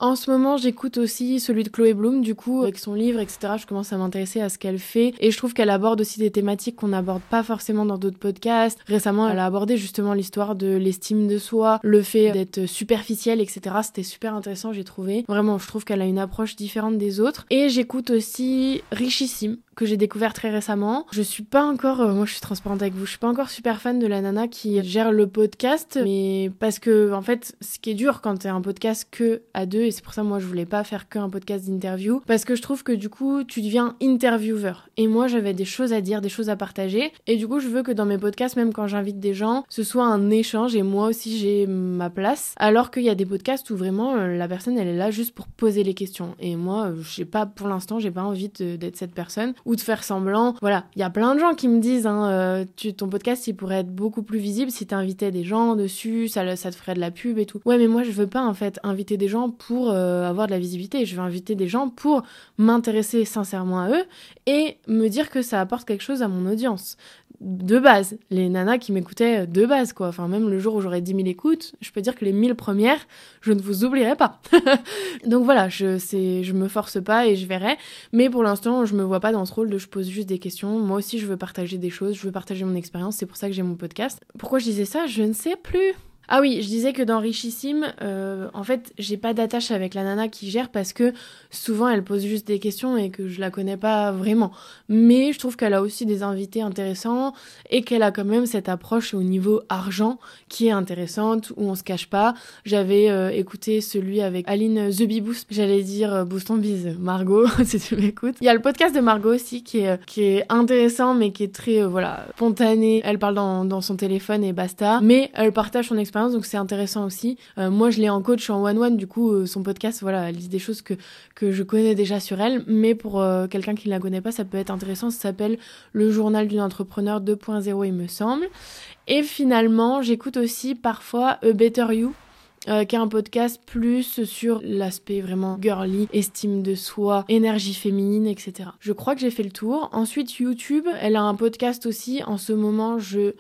En ce moment, j'écoute aussi celui de Chloé Bloom, du coup, avec son livre, et cetera. Je commence à m'intéresser à ce qu'elle fait. Et je trouve qu'elle aborde aussi des thématiques qu'on n'aborde pas forcément dans d'autres podcasts. Récemment, elle a abordé justement l'histoire de l'estime de soi, le fait d'être superficiel, et cetera. C'était super intéressant, j'ai trouvé. Vraiment, je trouve qu'elle a une approche différente des autres. Et j'écoute aussi Richissime, que j'ai découvert très récemment. Je suis pas encore, euh, moi je suis transparente avec vous, je suis pas encore super fan de la nana qui gère le podcast, mais parce que en fait, ce qui est dur quand t'es un podcast que à deux, et c'est pour ça moi je voulais pas faire qu'un podcast d'interview, parce que je trouve que du coup tu deviens intervieweur. Et moi j'avais des choses à dire, des choses à partager, et du coup je veux que dans mes podcasts, même quand j'invite des gens, ce soit un échange et moi aussi j'ai ma place. Alors qu'il y a des podcasts où vraiment euh, la personne elle est là juste pour poser les questions. Et moi, euh, j'ai pas, pour l'instant, j'ai pas envie de, d'être cette personne ou de faire semblant. Voilà, il y a plein de gens qui me disent, hein, euh, tu, ton podcast il pourrait être beaucoup plus visible si t'invitais des gens dessus, ça, ça te ferait de la pub et tout. Ouais, mais moi je veux pas en fait inviter des gens pour euh, avoir de la visibilité. Je veux inviter des gens pour m'intéresser sincèrement à eux et me dire que ça apporte quelque chose à mon audience. De base, les nanas qui m'écoutaient de base, quoi. Enfin, même le jour où j'aurai dix mille écoutes, je peux dire que les mille premières, je ne vous oublierai pas. Donc voilà, je, c'est, je me force pas et je verrai. Mais pour l'instant, je me vois pas dans ce rôle de je pose juste des questions. Moi aussi, je veux partager des choses, je veux partager mon expérience. C'est pour ça que j'ai mon podcast. Pourquoi je disais ça ? Je ne sais plus. Ah oui, je disais que dans Richissime, euh, en fait, j'ai pas d'attache avec la nana qui gère parce que souvent elle pose juste des questions et que je la connais pas vraiment. Mais je trouve qu'elle a aussi des invités intéressants et qu'elle a quand même cette approche au niveau argent qui est intéressante, où on se cache pas. J'avais euh, écouté celui avec Aline The Bee Boost, j'allais dire euh, Boost on Bise, Margot, si tu m'écoutes. Il y a le podcast de Margot aussi qui est, qui est intéressant mais qui est très, euh, voilà, spontané. Elle parle dans, dans son téléphone et basta. Mais elle partage son expérience, donc c'est intéressant aussi. Euh, moi, je l'ai en coach en one-one, du coup, euh, son podcast, voilà, elle dit des choses que, que je connais déjà sur elle, mais pour euh, quelqu'un qui ne la connaît pas, ça peut être intéressant. Ça s'appelle Le Journal d'une entrepreneur deux point zéro, il me semble. Et finalement, j'écoute aussi parfois A Better You, Euh, qui est un podcast plus sur l'aspect vraiment girly, estime de soi, énergie féminine, et cetera. Je crois que j'ai fait le tour. Ensuite, YouTube, elle a un podcast aussi. En ce moment, je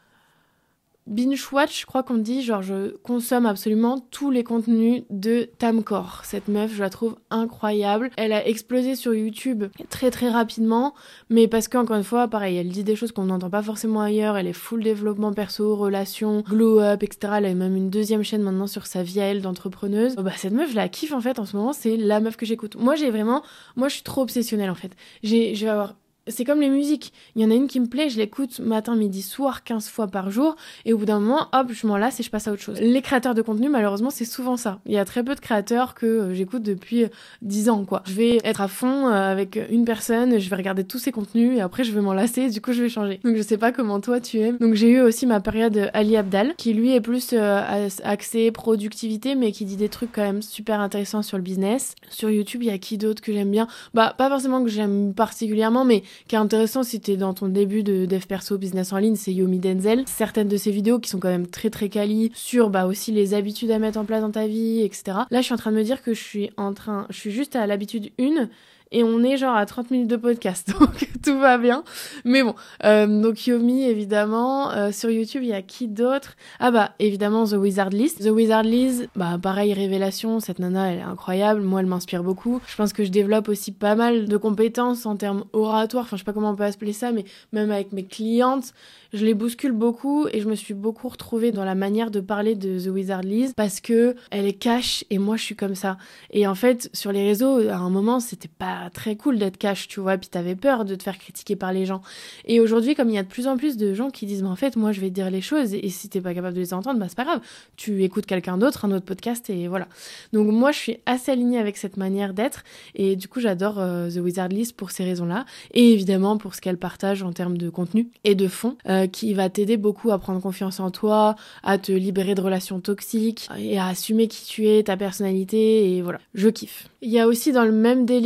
binge-watch, je crois qu'on dit, genre je consomme absolument tous les contenus de Tamkor. Cette meuf, je la trouve incroyable. Elle a explosé sur YouTube très très rapidement, mais parce qu'encore une fois, pareil, elle dit des choses qu'on n'entend pas forcément ailleurs. Elle est full développement perso, relations, glow up, et cetera. Elle a même une deuxième chaîne maintenant sur sa vie à elle d'entrepreneuse. Bah cette meuf, je la kiffe en fait en ce moment, c'est la meuf que j'écoute. Moi j'ai vraiment, moi je suis trop obsessionnelle en fait. J'ai, je vais avoir C'est comme les musiques, il y en a une qui me plaît, je l'écoute matin, midi, soir, quinze fois par jour, et au bout d'un moment, hop, je m'en lasse et je passe à autre chose. Les créateurs de contenu, malheureusement, c'est souvent ça. Il y a très peu de créateurs que euh, j'écoute depuis euh, dix ans, quoi. Je vais être à fond euh, avec une personne, je vais regarder tous ses contenus, et après je vais m'en lasser, et du coup je vais changer. Donc je sais pas comment toi tu es. Donc j'ai eu aussi ma période Ali Abdaal, qui lui est plus euh, axé productivité, mais qui dit des trucs quand même super intéressants sur le business. Sur YouTube, il y a qui d'autre que j'aime bien ? Bah, pas forcément que j'aime particulièrement, mais qui est intéressant si t'es dans ton début de dev perso business en ligne, c'est Yomi Denzel. Certaines de ses vidéos qui sont quand même très très quali sur bah aussi les habitudes à mettre en place dans ta vie, et cetera. Là, je suis en train de me dire que je suis en train, je suis juste à l'habitude une. Et on est genre à trente minutes de podcast, donc tout va bien. Mais bon, euh, donc Yomi, évidemment. Euh, sur YouTube, il y a qui d'autre ? Ah bah, évidemment, The Wizard List. The Wizard List, bah pareil, révélation. Cette nana, elle est incroyable. Moi, elle m'inspire beaucoup. Je pense que je développe aussi pas mal de compétences en termes oratoires. Enfin, je sais pas comment on peut appeler ça, mais même avec mes clientes, je les bouscule beaucoup et je me suis beaucoup retrouvée dans la manière de parler de The Wizard List parce que elle est cash et moi, je suis comme ça. Et en fait, sur les réseaux, à un moment, c'était pas très cool d'être cash, tu vois, puis t'avais peur de te faire critiquer par les gens. Et aujourd'hui, comme il y a de plus en plus de gens qui disent, mais en fait, moi, je vais te dire les choses, et si t'es pas capable de les entendre, bah c'est pas grave, tu écoutes quelqu'un d'autre, un autre podcast, et voilà. Donc moi, je suis assez alignée avec cette manière d'être, et du coup, j'adore euh, The Wizard List pour ces raisons-là, et évidemment pour ce qu'elle partage en termes de contenu et de fond, euh, qui va t'aider beaucoup à prendre confiance en toi, à te libérer de relations toxiques, et à assumer qui tu es, ta personnalité, et voilà. Je kiffe. Il y a aussi dans le même délire que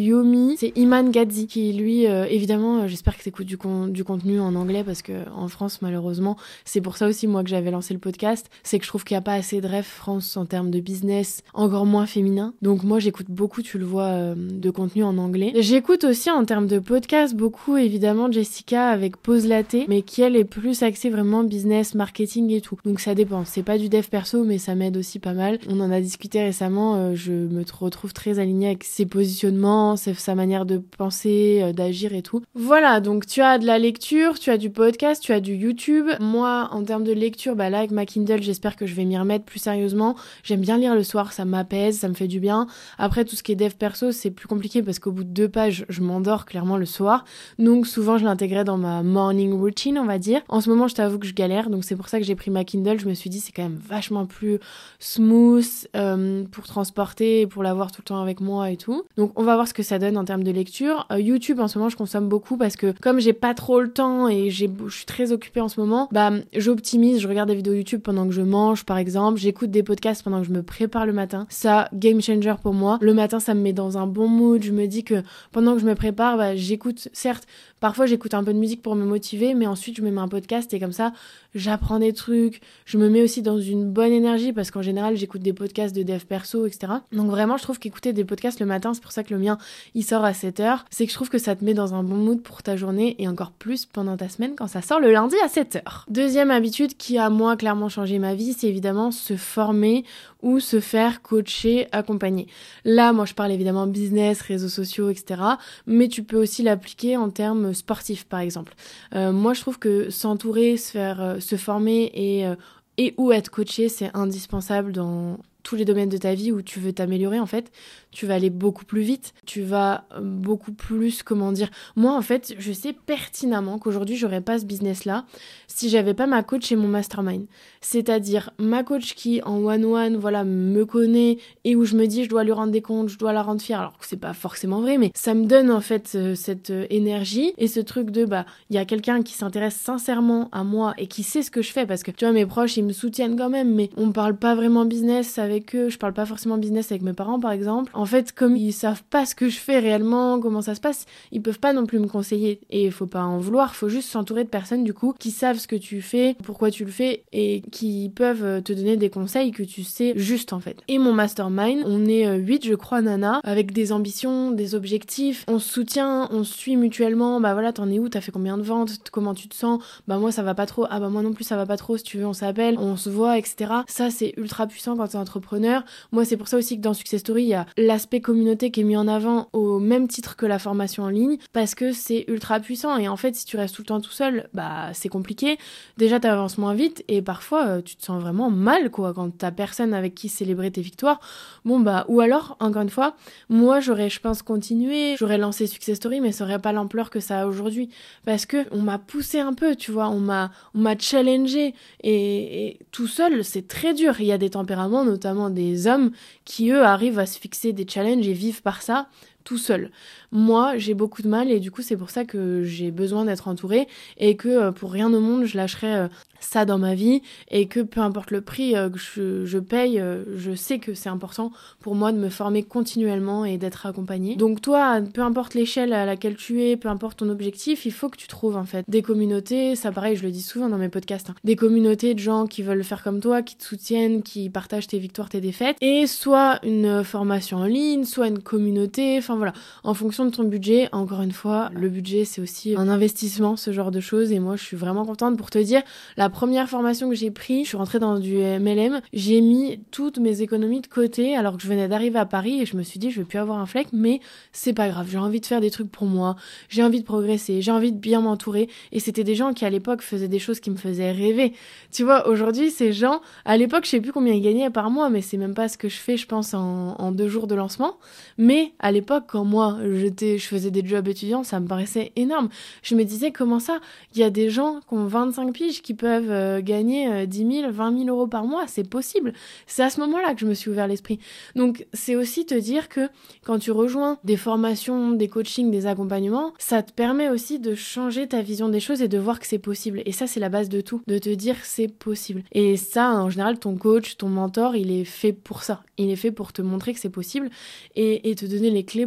Yomi, c'est Iman Gadzhi qui lui, euh, évidemment, euh, j'espère que t'écoutes du, con- du contenu en anglais parce que en France, malheureusement, c'est pour ça aussi moi que j'avais lancé le podcast, c'est que je trouve qu'il n'y a pas assez de ref France en termes de business, encore moins féminin. Donc moi j'écoute beaucoup, tu le vois, euh, de contenu en anglais. J'écoute aussi en termes de podcast beaucoup évidemment Jessica avec Pause Latte, mais qui elle est plus axée vraiment business, marketing et tout. Donc ça dépend, c'est pas du dev perso mais ça m'aide aussi pas mal. On en a discuté récemment, euh, je me retrouve très alignée avec ses positionnements, sa manière de penser, euh, d'agir et tout. Voilà, donc tu as de la lecture, tu as du podcast, tu as du YouTube. Moi en termes de lecture, bah là avec ma Kindle j'espère que je vais m'y remettre plus sérieusement. J'aime bien lire le soir, ça m'apaise, ça me fait du bien. Après tout ce qui est dev perso c'est plus compliqué parce qu'au bout de deux pages je m'endors clairement le soir, donc souvent je l'intégrais dans ma morning routine on va dire. En ce moment je t'avoue que je galère, donc c'est pour ça que j'ai pris ma Kindle. Je me suis dit c'est quand même vachement plus smooth euh, pour transporter, pour l'avoir tout le temps avec moi et tout. Donc on va voir ce que ça donne en termes de lecture. Euh, YouTube en ce moment je consomme beaucoup parce que comme j'ai pas trop le temps et j'ai, je suis très occupée en ce moment, bah j'optimise, je regarde des vidéos YouTube pendant que je mange par exemple, j'écoute des podcasts pendant que je me prépare le matin. Ça, game changer pour moi. Le matin ça me met dans un bon mood, je me dis que pendant que je me prépare, bah j'écoute, certes, parfois j'écoute un peu de musique pour me motiver, mais ensuite je me mets un podcast et comme ça j'apprends des trucs, je me mets aussi dans une bonne énergie parce qu'en général j'écoute des podcasts de dev perso, et cetera. Donc vraiment je trouve qu'écouter des podcasts le matin, c'est pour ça que le mien il sort à sept heures, c'est que je trouve que ça te met dans un bon mood pour ta journée et encore plus pendant ta semaine quand ça sort le lundi à sept heures. Deuxième habitude qui a moi clairement changé ma vie, c'est évidemment se former ou se faire coacher, accompagner. Là moi je parle évidemment business, réseaux sociaux, et cetera. Mais tu peux aussi l'appliquer en termes sportifs par exemple. Euh, moi je trouve que s'entourer, se faire, euh, se former et, euh, et ou être coaché c'est indispensable dans tous les domaines de ta vie où tu veux t'améliorer en fait. Tu vas aller beaucoup plus vite, tu vas beaucoup plus, comment dire, moi en fait je sais pertinemment qu'aujourd'hui j'aurais pas ce business là si j'avais pas ma coach et mon mastermind, c'est-à-dire ma coach qui en one-one voilà me connaît et où je me dis je dois lui rendre des comptes, je dois la rendre fière, alors que c'est pas forcément vrai mais ça me donne en fait euh, cette euh, énergie et ce truc de bah il y a quelqu'un qui s'intéresse sincèrement à moi et qui sait ce que je fais parce que tu vois mes proches ils me soutiennent quand même mais on parle pas vraiment business avec eux, je parle pas forcément business avec mes parents par exemple. En fait, comme ils savent pas ce que je fais réellement, comment ça se passe, ils peuvent pas non plus me conseiller. Et il faut pas en vouloir, faut juste s'entourer de personnes du coup qui savent ce que tu fais, pourquoi tu le fais et qui peuvent te donner des conseils que tu sais juste en fait. Et mon mastermind, on est huit je crois nana, avec des ambitions, des objectifs, on se soutient, on se suit mutuellement, bah voilà t'en es où, t'as fait combien de ventes, comment tu te sens, bah moi ça va pas trop, ah bah moi non plus ça va pas trop, si tu veux on s'appelle, on se voit, et cetera. Ça c'est ultra puissant quand t'es entrepreneur. Moi c'est pour ça aussi que dans Success Story il y a l'aspect communauté qui est mis en avant au même titre que la formation en ligne parce que c'est ultra puissant et en fait si tu restes tout le temps tout seul bah c'est compliqué, déjà t'avances moins vite et parfois euh, tu te sens vraiment mal quoi quand t'as personne avec qui célébrer tes victoires. Bon bah ou alors encore une fois moi j'aurais je pense continué, j'aurais lancé Success Story mais ça aurait pas l'ampleur que ça a aujourd'hui parce que on m'a poussé un peu tu vois, on m'a on m'a challengé et, et tout seul c'est très dur, il y a des tempéraments notamment des hommes qui eux arrivent à se fixer des challenges et vivent par ça tout seul. Moi, j'ai beaucoup de mal et du coup, c'est pour ça que j'ai besoin d'être entourée et que euh, pour rien au monde, je lâcherais euh, ça dans ma vie et que peu importe le prix euh, que je, je paye, euh, je sais que c'est important pour moi de me former continuellement et d'être accompagnée. Donc toi, peu importe l'échelle à laquelle tu es, peu importe ton objectif, il faut que tu trouves en fait des communautés, ça pareil, je le dis souvent dans mes podcasts, hein, des communautés de gens qui veulent faire comme toi, qui te soutiennent, qui partagent tes victoires, tes défaites, et soit une formation en ligne, soit une communauté, enfin voilà, en fonction de ton budget. Encore une fois, le budget c'est aussi un investissement, ce genre de choses, et moi je suis vraiment contente pour te dire, la première formation que j'ai pris, je suis rentrée dans du M L M, j'ai mis toutes mes économies de côté alors que je venais d'arriver à Paris et je me suis dit je vais plus avoir un flec, mais c'est pas grave, j'ai envie de faire des trucs pour moi, j'ai envie de progresser, j'ai envie de bien m'entourer, et c'était des gens qui à l'époque faisaient des choses qui me faisaient rêver. Tu vois, aujourd'hui ces gens, à l'époque je sais plus combien ils gagnaient par mois, mais c'est même pas ce que je fais je pense en, en deux jours de lancement, mais à l'époque quand moi j'étais, je faisais des jobs étudiants, ça me paraissait énorme. Je me disais comment ça, il y a des gens qui ont vingt-cinq piges qui peuvent euh, gagner euh, dix mille, vingt mille euros par mois, c'est possible. C'est à ce moment-là que je me suis ouvert l'esprit. Donc c'est aussi te dire que quand tu rejoins des formations, des coachings, des accompagnements, ça te permet aussi de changer ta vision des choses et de voir que c'est possible. Et ça c'est la base de tout, de te dire c'est possible. Et ça en général ton coach, ton mentor, il est fait pour ça. Il est fait pour te montrer que c'est possible et, et te donner les clés pour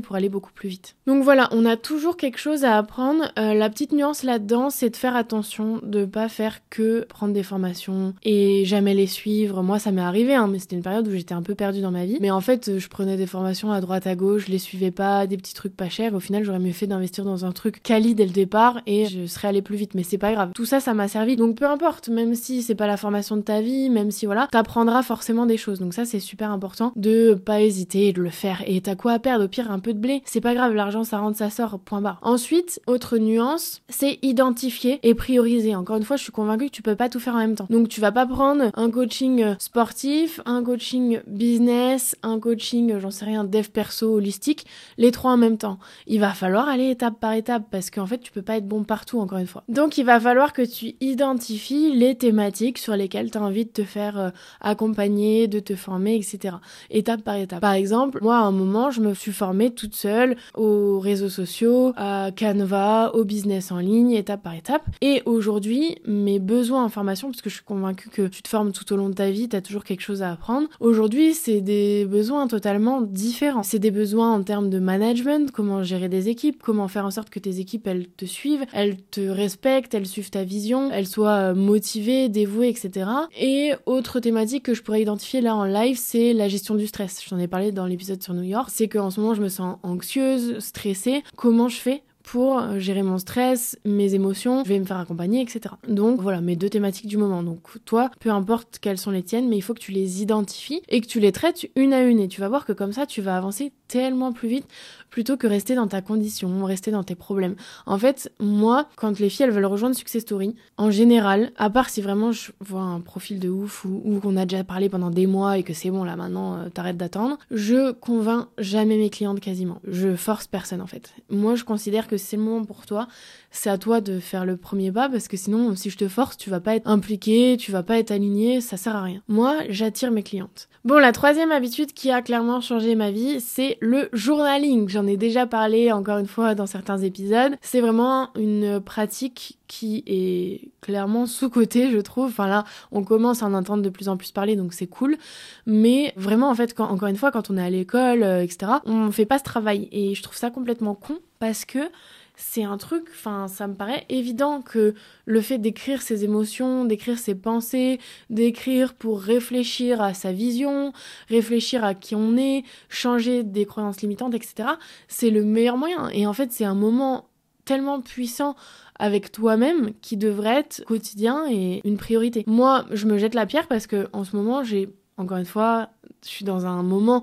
pour aller beaucoup plus vite. Donc voilà, on a toujours quelque chose à apprendre. Euh, la petite nuance là-dedans, c'est de faire attention, de pas faire que prendre des formations et jamais les suivre. Moi, ça m'est arrivé, hein, mais c'était une période où j'étais un peu perdue dans ma vie. Mais en fait, je prenais des formations à droite à gauche, je les suivais pas, des petits trucs pas chers. Au final, j'aurais mieux fait d'investir dans un truc quali dès le départ et je serais allée plus vite. Mais c'est pas grave. Tout ça, ça m'a servi. Donc peu importe, même si c'est pas la formation de ta vie, même si voilà, t'apprendras forcément des choses. Donc ça, c'est super important de pas hésiter, de le faire. Et t'as quoi à perdre? Au pire, un peu de blé. C'est pas grave, l'argent, ça rentre, ça sort, point barre. Ensuite, autre nuance, c'est identifier et prioriser. Encore une fois, je suis convaincue que tu peux pas tout faire en même temps. Donc tu vas pas prendre un coaching sportif, un coaching business, un coaching, j'en sais rien, dev perso, holistique, les trois en même temps. Il va falloir aller étape par étape parce qu'en fait, tu peux pas être bon partout, encore une fois. Donc il va falloir que tu identifies les thématiques sur lesquelles tu as envie de te faire euh, accompagner, de te former, et cetera. Étape par étape. Par exemple, moi, à un moment, je me suis formée toute seule aux réseaux sociaux, à Canva, au business en ligne, étape par étape. Et aujourd'hui, mes besoins en formation, parce que je suis convaincue que tu te formes tout au long de ta vie, tu as toujours quelque chose à apprendre. Aujourd'hui, c'est des besoins totalement différents. C'est des besoins en termes de management, comment gérer des équipes, comment faire en sorte que tes équipes, elles te suivent, elles te respectent, elles suivent ta vision, elles soient motivées, dévouées, et cetera. Et autre thématique que je pourrais identifier là en live, c'est la gestion du stress. Je t'en ai parlé dans l'épisode sur New York. C'est qu'en ce moment, je me sens anxieuse, stressée. Comment je fais pour gérer mon stress, mes émotions, je vais me faire accompagner, et cetera. Donc voilà, mes deux thématiques du moment. Donc toi, peu importe quelles sont les tiennes, mais il faut que tu les identifies et que tu les traites une à une. Et tu vas voir que comme ça, tu vas avancer tellement plus vite plutôt que rester dans ta condition, rester dans tes problèmes. En fait, moi, quand les filles, elles veulent rejoindre Success Story, en général, à part si vraiment je vois un profil de ouf ou, ou qu'on a déjà parlé pendant des mois et que c'est bon, là maintenant, euh, t'arrêtes d'attendre, je convainc jamais mes clientes quasiment. Je force personne en fait. Moi, je considère que c'est le moment pour toi, c'est à toi de faire le premier pas parce que sinon, si je te force, tu vas pas être impliqué, tu vas pas être aligné, ça sert à rien. Moi, j'attire mes clientes. Bon, la troisième habitude qui a clairement changé ma vie, c'est le journaling. J'en ai déjà parlé encore une fois dans certains épisodes. C'est vraiment une pratique qui est clairement sous-cotée, je trouve. Enfin là, on commence à en entendre de plus en plus parler, donc c'est cool. Mais vraiment, en fait, quand, encore une fois, quand on est à l'école, euh, et cetera, on fait pas ce travail. Et je trouve ça complètement con parce que c'est un truc, enfin, ça me paraît évident que le fait d'écrire ses émotions, d'écrire ses pensées, d'écrire pour réfléchir à sa vision, réfléchir à qui on est, changer des croyances limitantes, et cetera, c'est le meilleur moyen. Et en fait, c'est un moment tellement puissant avec toi-même qui devrait être quotidien et une priorité. Moi, je me jette la pierre parce que en ce moment, j'ai, encore une fois, je suis dans un moment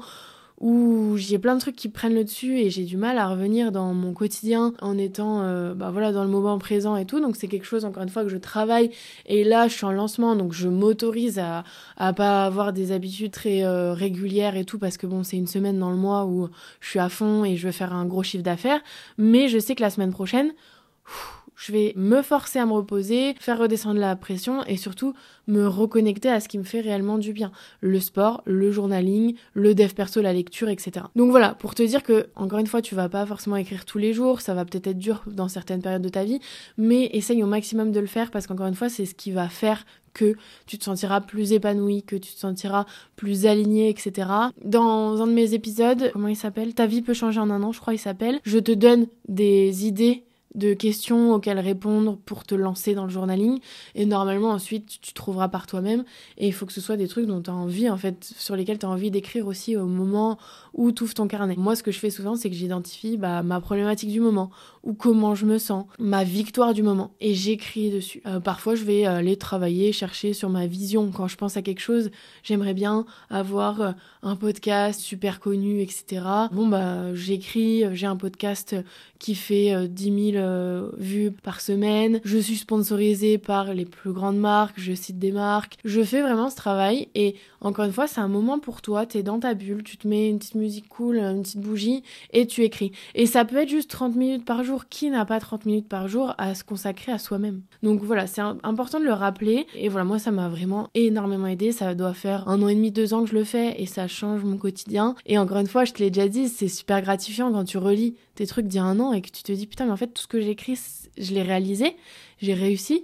où j'ai plein de trucs qui prennent le dessus et j'ai du mal à revenir dans mon quotidien en étant euh, bah voilà, dans le moment présent et tout. Donc c'est quelque chose, encore une fois, que je travaille. Et là, je suis en lancement, donc je m'autorise à, à pas avoir des habitudes très euh, régulières et tout, parce que bon, c'est une semaine dans le mois où je suis à fond et je veux faire un gros chiffre d'affaires. Mais je sais que la semaine prochaine, pff, je vais me forcer à me reposer, faire redescendre la pression et surtout me reconnecter à ce qui me fait réellement du bien. Le sport, le journaling, le dev perso, la lecture, et cetera. Donc voilà, pour te dire que, encore une fois, tu vas pas forcément écrire tous les jours, ça va peut-être être dur dans certaines périodes de ta vie, mais essaye au maximum de le faire parce qu'encore une fois, c'est ce qui va faire que tu te sentiras plus épanoui, que tu te sentiras plus aligné, et cetera. Dans un de mes épisodes, comment il s'appelle ? Ta vie peut changer en un an, je crois il s'appelle. Je te donne des idées de questions auxquelles répondre pour te lancer dans le journaling et normalement ensuite tu trouveras par toi-même et il faut que ce soit des trucs dont tu as envie en fait, sur lesquels tu as envie d'écrire aussi au moment où tu ouvres ton carnet. Moi ce que je fais souvent c'est que j'identifie bah, ma problématique du moment ou comment je me sens, ma victoire du moment et j'écris dessus. Euh, parfois je vais aller travailler, chercher sur ma vision quand je pense à quelque chose, j'aimerais bien avoir un podcast super connu, et cetera. Bon bah j'écris, j'ai un podcast qui fait dix mille euh, vues par semaine, je suis sponsorisée par les plus grandes marques, je cite des marques, je fais vraiment ce travail et encore une fois c'est un moment pour toi, t'es dans ta bulle, tu te mets une petite musique cool, une petite bougie et tu écris. Et ça peut être juste trente minutes par jour, qui n'a pas trente minutes par jour à se consacrer à soi-même? Donc voilà, c'est important de le rappeler et voilà, moi ça m'a vraiment énormément aidé, ça doit faire un an et demi, deux ans que je le fais et ça change mon quotidien et encore une fois je te l'ai déjà dit, c'est super gratifiant quand tu relis tes trucs d'il y a un an et que tu te dis putain mais en fait tout ce que j'écris je l'ai réalisé, j'ai réussi.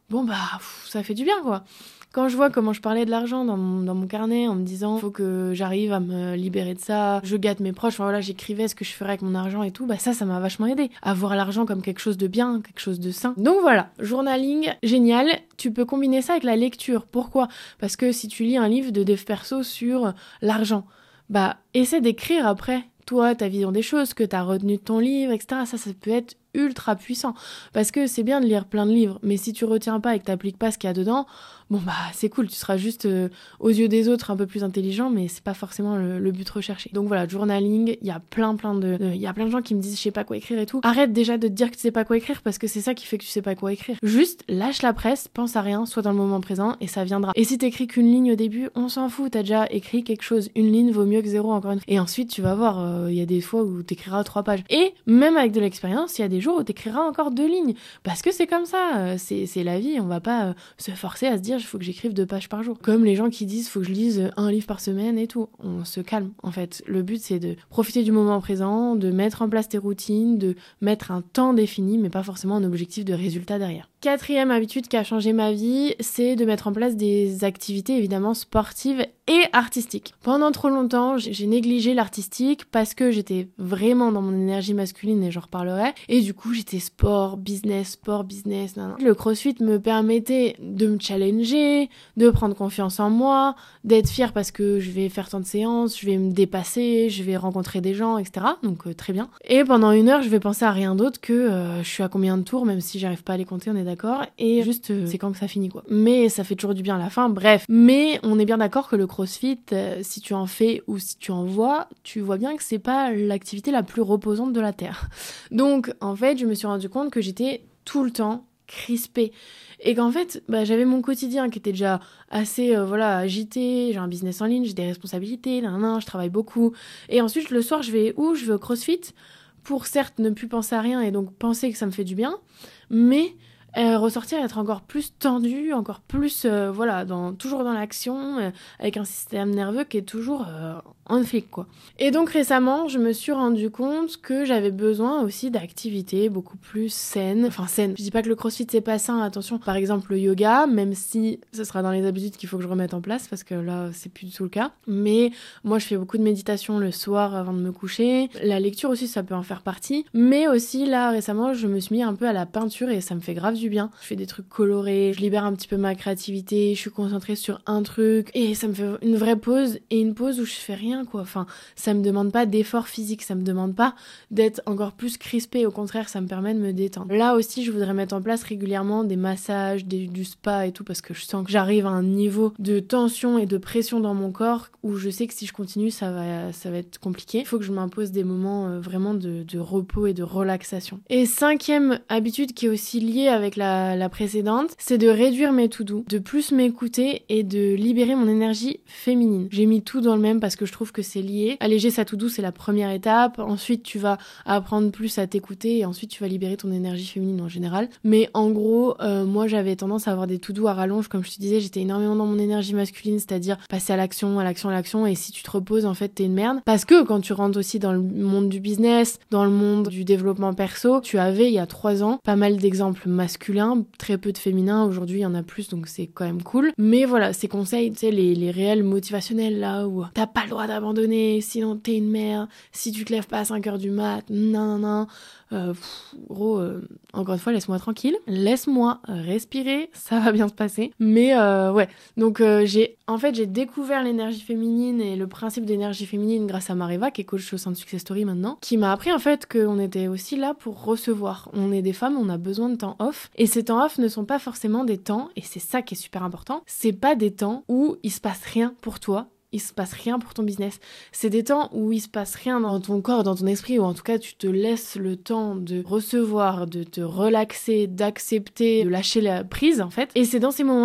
bon bah pff, ça fait du bien quoi. Quand je vois comment je parlais de l'argent dans mon, dans mon carnet en me disant faut que j'arrive à me libérer de ça, je gâte mes proches, enfin voilà, j'écrivais ce que je ferais avec mon argent et tout, bah ça, ça m'a vachement aidé à voir l'argent comme quelque chose de bien, quelque chose de sain. Donc voilà, journaling, génial. Tu peux combiner ça avec la lecture. Pourquoi ? Parce que si tu lis un livre de dev perso sur l'argent, bah essaie d'écrire après toi ta vision des choses, que t'as retenu de ton livre, et cetera. Ça, ça peut être ultra puissant. Parce que c'est bien de lire plein de livres, mais si tu retiens pas et que t'appliques pas ce qu'il y a dedans, bon bah c'est cool, tu seras juste euh, aux yeux des autres un peu plus intelligent, mais c'est pas forcément le, le but recherché. Donc voilà, journaling, il y a plein plein de, il y a plein de gens qui me disent je sais pas quoi écrire et tout. Arrête déjà de te dire que tu sais pas quoi écrire parce que c'est ça qui fait que tu sais pas quoi écrire. Juste lâche la presse, pense à rien, sois dans le moment présent et ça viendra. Et si t'écris qu'une ligne au début, on s'en fout, t'as déjà écrit quelque chose. Une ligne vaut mieux que zéro encore une fois. Et ensuite tu vas voir, il euh, y a des fois où t'écriras trois pages. Et même avec de l'expérience, il y a des jours où t'écriras encore deux lignes parce que c'est comme ça, euh, c'est c'est la vie. On va pas euh, se forcer à se dire il faut que j'écrive deux pages par jour. Comme les gens qui disent faut que je lise un livre par semaine et tout. On se calme en fait. Le but c'est de profiter du moment présent, de mettre en place tes routines, de mettre un temps défini mais pas forcément un objectif de résultat derrière. Quatrième habitude qui a changé ma vie, c'est de mettre en place des activités évidemment sportives et artistiques. Pendant trop longtemps, j'ai négligé l'artistique parce que j'étais vraiment dans mon énergie masculine et j'en reparlerai. Et du coup, j'étais sport, business, sport, business, nan, nan. Le CrossFit me permettait de me challenger, de prendre confiance en moi, d'être fière parce que je vais faire tant de séances, je vais me dépasser, je vais rencontrer des gens, et cetera. Donc euh, très bien. Et pendant une heure, je vais penser à rien d'autre que euh, je suis à combien de tours, même si j'arrive pas à les compter, on est d'accord. Et juste, euh, c'est quand que ça finit quoi. Mais ça fait toujours du bien à la fin, bref. Mais on est bien d'accord que le CrossFit, euh, si tu en fais ou si tu en vois, tu vois bien que c'est pas l'activité la plus reposante de la Terre. Donc en fait, je me suis rendu compte que j'étais tout le temps crispée et qu'en fait bah, j'avais mon quotidien qui était déjà assez euh, voilà agité, j'ai un business en ligne, j'ai des responsabilités, nan, nan, je travaille beaucoup et ensuite le soir je vais où je vais au CrossFit pour certes ne plus penser à rien et donc penser que ça me fait du bien, mais Euh, ressortir et être encore plus tendu, encore plus, euh, voilà, dans, toujours dans l'action, euh, avec un système nerveux qui est toujours euh, en flic, quoi. Et donc récemment, je me suis rendu compte que j'avais besoin aussi d'activités beaucoup plus saines, enfin saines. Je dis pas que le CrossFit c'est pas sain, attention. Par exemple le yoga, même si ce sera dans les habitudes qu'il faut que je remette en place, parce que là c'est plus du tout le cas. Mais moi je fais beaucoup de méditation le soir avant de me coucher. La lecture aussi ça peut en faire partie. Mais aussi là récemment je me suis mis un peu à la peinture et ça me fait grave du bien. Je fais des trucs colorés, je libère un petit peu ma créativité, je suis concentrée sur un truc et ça me fait une vraie pause et une pause où je fais rien quoi. Enfin, ça me demande pas d'effort physique, ça me demande pas d'être encore plus crispée, au contraire, ça me permet de me détendre. Là aussi, je voudrais mettre en place régulièrement des massages, des, du spa et tout parce que je sens que j'arrive à un niveau de tension et de pression dans mon corps où je sais que si je continue, ça va, ça va être compliqué. Il faut que je m'impose des moments euh, vraiment de, de repos et de relaxation. Et cinquième habitude qui est aussi liée avec La, la précédente, c'est de réduire mes to-do, de plus m'écouter et de libérer mon énergie féminine. J'ai mis tout dans le même parce que je trouve que c'est lié. Alléger sa to-do, c'est la première étape. Ensuite, tu vas apprendre plus à t'écouter et ensuite, tu vas libérer ton énergie féminine en général. Mais en gros, euh, moi, j'avais tendance à avoir des to-do à rallonge. Comme je te disais, j'étais énormément dans mon énergie masculine, c'est-à-dire passer à l'action, à l'action, à l'action. Et si tu te reposes, en fait, t'es une merde. Parce que quand tu rentres aussi dans le monde du business, dans le monde du développement perso, tu avais, il y a trois ans, pas mal d'exemples masculins, très peu de féminin, aujourd'hui il y en a plus donc c'est quand même cool, mais voilà, ces conseils, tu sais, les, les réels motivationnels là où t'as pas le droit d'abandonner, sinon t'es une merde, si tu te lèves pas à cinq heures du mat, non non non, euh, pff, gros, euh, encore une fois laisse-moi tranquille, laisse-moi respirer, ça va bien se passer, mais euh, ouais, donc euh, j'ai, en fait j'ai découvert l'énergie féminine et le principe d'énergie féminine grâce à Mariva qui est coach au sein de Success Story maintenant, qui m'a appris en fait qu'on était aussi là pour recevoir, on est des femmes, on a besoin de temps off. Et ces temps off ne sont pas forcément des temps, et c'est ça qui est super important, c'est pas des temps où il se passe rien pour toi, il se passe rien pour ton business. C'est des temps où il se passe rien dans ton corps, dans ton esprit, ou en tout cas tu te laisses le temps de recevoir, de te relaxer, d'accepter, de lâcher la prise en fait. Et c'est dans ces moments-là,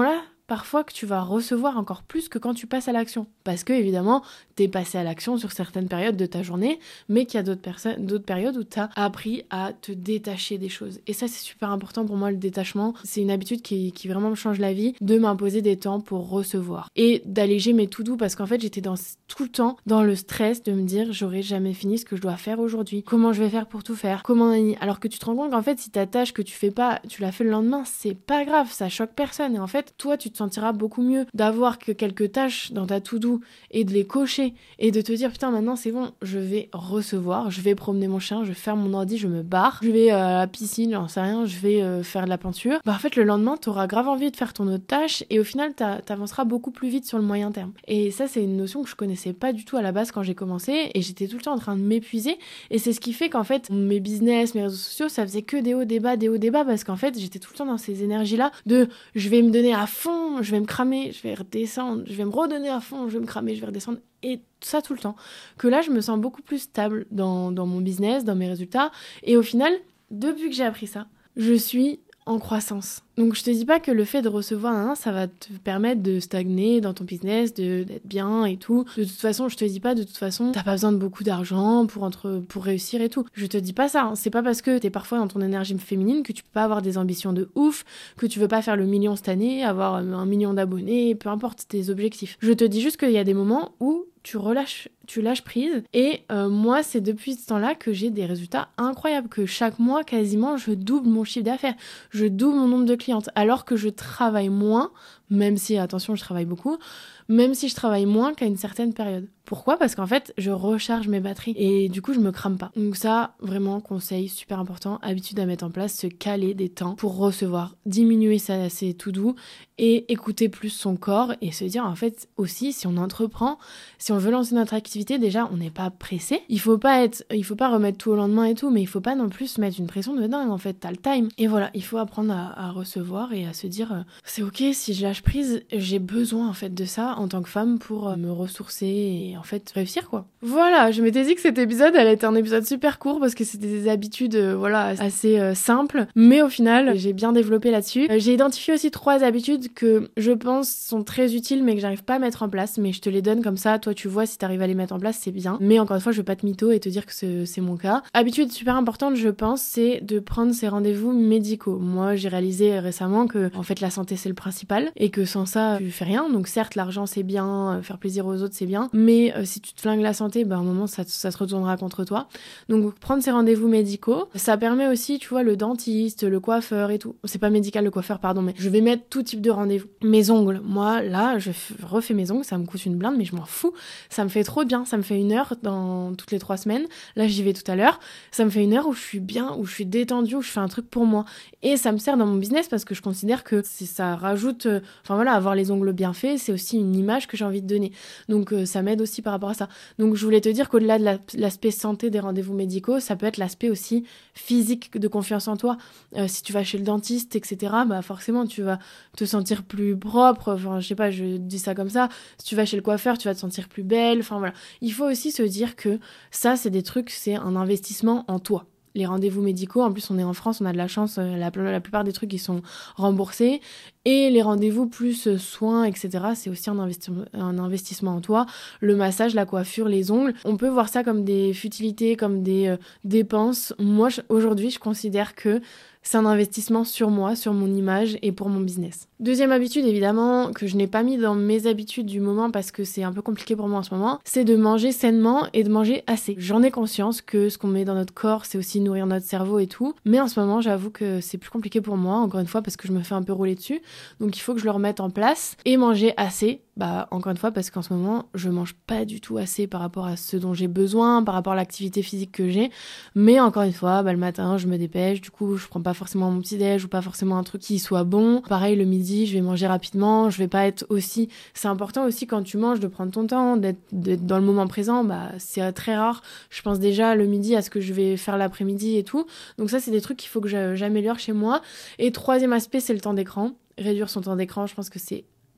parfois que tu vas recevoir encore plus que quand tu passes à l'action. Parce que, évidemment, t'es passé à l'action sur certaines périodes de ta journée, mais qu'il y a d'autres personnes, d'autres périodes où t'as appris à te détacher des choses. Et ça, c'est super important pour moi, le détachement. C'est une habitude qui, qui vraiment me change la vie, de m'imposer des temps pour recevoir. Et d'alléger mes to-do, parce qu'en fait, j'étais dans, tout le temps dans le stress de me dire, j'aurai jamais fini ce que je dois faire aujourd'hui. Comment je vais faire pour tout faire? Comment... Alors que tu te rends compte qu'en fait, si ta tâche que tu fais pas, tu la fais le lendemain, c'est pas grave, ça choque personne. Et en fait, toi, tu te sentiras beaucoup mieux d'avoir que quelques tâches dans ta to-do et de les cocher et de te dire, putain, maintenant, c'est bon, je vais recevoir, je vais promener mon chien, je ferme mon ordi, je me barre, je vais à la piscine, j'en sais rien, je vais euh, faire de la peinture. Bah, en fait, le lendemain, t'auras grave envie de faire ton autre tâche et au final, t'avanceras beaucoup plus vite sur le moyen terme. Et ça, c'est une notion que je connaissais pas du tout à la base quand j'ai commencé et j'étais tout le temps en train de m'épuiser. Et c'est ce qui fait qu'en fait, mes business, mes réseaux sociaux, ça faisait que des hauts, des bas, des hauts, des bas parce qu'en fait, j'étais tout le temps dans ces énergies-là de je vais me donner à fond, je vais me cramer, je vais redescendre, je vais me redonner à fond, je vais me cramer, je vais redescendre. Et ça tout le temps. Que là, je me sens beaucoup plus stable dans, dans mon business, dans mes résultats. Et au final, depuis que j'ai appris ça, je suis en croissance. Donc je te dis pas que le fait de recevoir un, ça va te permettre de stagner dans ton business, de, d'être bien et tout. De toute façon, je te dis pas de toute façon, t'as pas besoin de beaucoup d'argent pour entre, pour réussir et tout. Je te dis pas ça. Hein. C'est pas parce que t'es parfois dans ton énergie féminine que tu peux pas avoir des ambitions de ouf, que tu veux pas faire le million cette année, avoir un million d'abonnés, peu importe tes objectifs. Je te dis juste qu'il y a des moments où tu relâches, tu lâches prise. Et euh, moi, c'est depuis ce temps-là que j'ai des résultats incroyables, que chaque mois, quasiment, je double mon chiffre d'affaires, je double mon nombre de clientes, alors que je travaille moins, même si, attention, je travaille beaucoup, même si je travaille moins qu'à une certaine période. Pourquoi ? Parce qu'en fait, je recharge mes batteries et du coup, je me crame pas. Donc ça, vraiment, conseil super important, habitude à mettre en place, se caler des temps pour recevoir, diminuer sa, ses to-do et écouter plus son corps et se dire, en fait, aussi, si on entreprend, si on veut lancer notre activité, déjà, on n'est pas pressé. Il faut pas être, il faut pas remettre tout au lendemain et tout, mais il faut pas non plus se mettre une pression de dingue, en fait, t'as le time. Et voilà, il faut apprendre à, à recevoir et à se dire, euh, c'est ok, si je lâche prise, j'ai besoin, en fait, de ça en tant que femme pour euh, me ressourcer et en fait réussir quoi. Voilà, je m'étais dit que cet épisode allait être un épisode super court parce que c'était des habitudes euh, voilà assez euh, simples, mais au final j'ai bien développé là-dessus. Euh, j'ai identifié aussi trois habitudes que je pense sont très utiles mais que j'arrive pas à mettre en place, mais je te les donne comme ça, toi tu vois si t'arrives à les mettre en place c'est bien. Mais encore une fois je veux pas te mytho et te dire que c'est, c'est mon cas. Habitude super importante je pense c'est de prendre ses rendez-vous médicaux. Moi j'ai réalisé récemment que en fait la santé c'est le principal et que sans ça tu fais rien. Donc certes l'argent c'est bien, euh, faire plaisir aux autres c'est bien, mais euh, si tu te flingues la santé, bah, à un moment ça, ça se retournera contre toi. Donc prendre ses rendez-vous médicaux, ça permet aussi, tu vois, le dentiste, le coiffeur et tout. C'est pas médical le coiffeur, pardon, mais je vais mettre tout type de rendez-vous. Mes ongles, moi là, je f- refais mes ongles, ça me coûte une blinde, mais je m'en fous. Ça me fait trop bien, ça me fait une heure dans toutes les trois semaines. Là j'y vais tout à l'heure. Ça me fait une heure où je suis bien, où je suis détendue, où je fais un truc pour moi. Et ça me sert dans mon business parce que je considère que si ça rajoute, euh, enfin voilà, avoir les ongles bien faits, c'est aussi une image que j'ai envie de donner. Donc euh, ça m'aide aussi par rapport à ça. Donc je voulais te dire qu'au-delà de la, l'aspect santé des rendez-vous médicaux, ça peut être l'aspect aussi physique de confiance en toi. Euh, si tu vas chez le dentiste, et cetera, bah forcément tu vas te sentir plus propre. Enfin je sais pas, je dis ça comme ça. Si tu vas chez le coiffeur, tu vas te sentir plus belle. Enfin voilà. Il faut aussi se dire que ça c'est des trucs, c'est un investissement en toi. Les rendez-vous médicaux, en plus on est en France, on a de la chance, la, la plupart des trucs ils sont remboursés. Et les rendez-vous plus soins, et cetera, c'est aussi un, investi- un investissement en toi. Le massage, la coiffure, les ongles, on peut voir ça comme des futilités, comme des euh, dépenses. Moi, je, aujourd'hui, je considère que c'est un investissement sur moi, sur mon image et pour mon business. Deuxième habitude, évidemment, que je n'ai pas mis dans mes habitudes du moment parce que c'est un peu compliqué pour moi en ce moment, c'est de manger sainement et de manger assez. J'en ai conscience que ce qu'on met dans notre corps, c'est aussi nourrir notre cerveau et tout. Mais en ce moment, j'avoue que c'est plus compliqué pour moi, encore une fois, parce que je me fais un peu rouler dessus. Donc il faut que je le remette en place et manger assez. Bah, encore une fois, parce qu'en ce moment, je mange pas du tout assez par rapport à ce dont j'ai besoin, par rapport à l'activité physique que j'ai. Mais encore une fois, bah, le matin, je me dépêche. Du coup, je prends pas forcément mon petit-déj ou pas forcément un truc qui soit bon. Pareil, le midi, je vais manger rapidement. Je vais pas être aussi... C'est important aussi quand tu manges de prendre ton temps, d'être, d'être dans le moment présent. Bah, c'est très rare. Je pense déjà le midi à ce que je vais faire l'après-midi et tout. Donc ça, c'est des trucs qu'il faut que j'améliore chez moi. Et troisième aspect, c'est le temps d'écran. Réduire son temps d'écran, je pense que c'est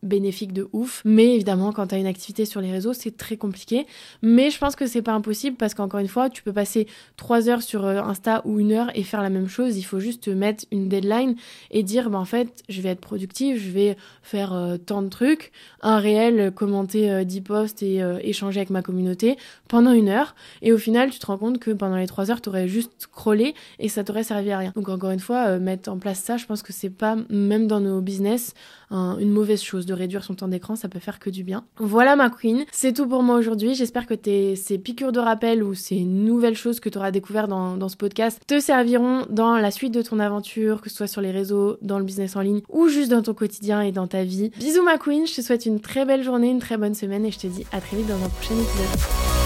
bénéfique de ouf. Mais évidemment, quand t'as une activité sur les réseaux, c'est très compliqué. Mais je pense que c'est pas impossible parce qu'encore une fois, tu peux passer trois heures sur Insta ou une heure et faire la même chose. Il faut juste te mettre une deadline et dire, bah, en fait, je vais être productive, je vais faire euh, tant de trucs, un réel, commenter euh, dix posts et euh, échanger avec ma communauté pendant une heure. Et au final, tu te rends compte que pendant les trois heures, t'aurais juste scrollé et ça t'aurait servi à rien. Donc encore une fois, euh, mettre en place ça, je pense que c'est pas, même dans nos business, un, une mauvaise chose. De réduire son temps d'écran, ça peut faire que du bien. Voilà ma queen, c'est tout pour moi aujourd'hui. J'espère que tes, ces piqûres de rappel ou ces nouvelles choses que tu auras découvert dans, dans ce podcast te serviront dans la suite de ton aventure, que ce soit sur les réseaux, dans le business en ligne ou juste dans ton quotidien et dans ta vie. Bisous ma queen, je te souhaite une très belle journée, une très bonne semaine et je te dis à très vite dans un prochain épisode.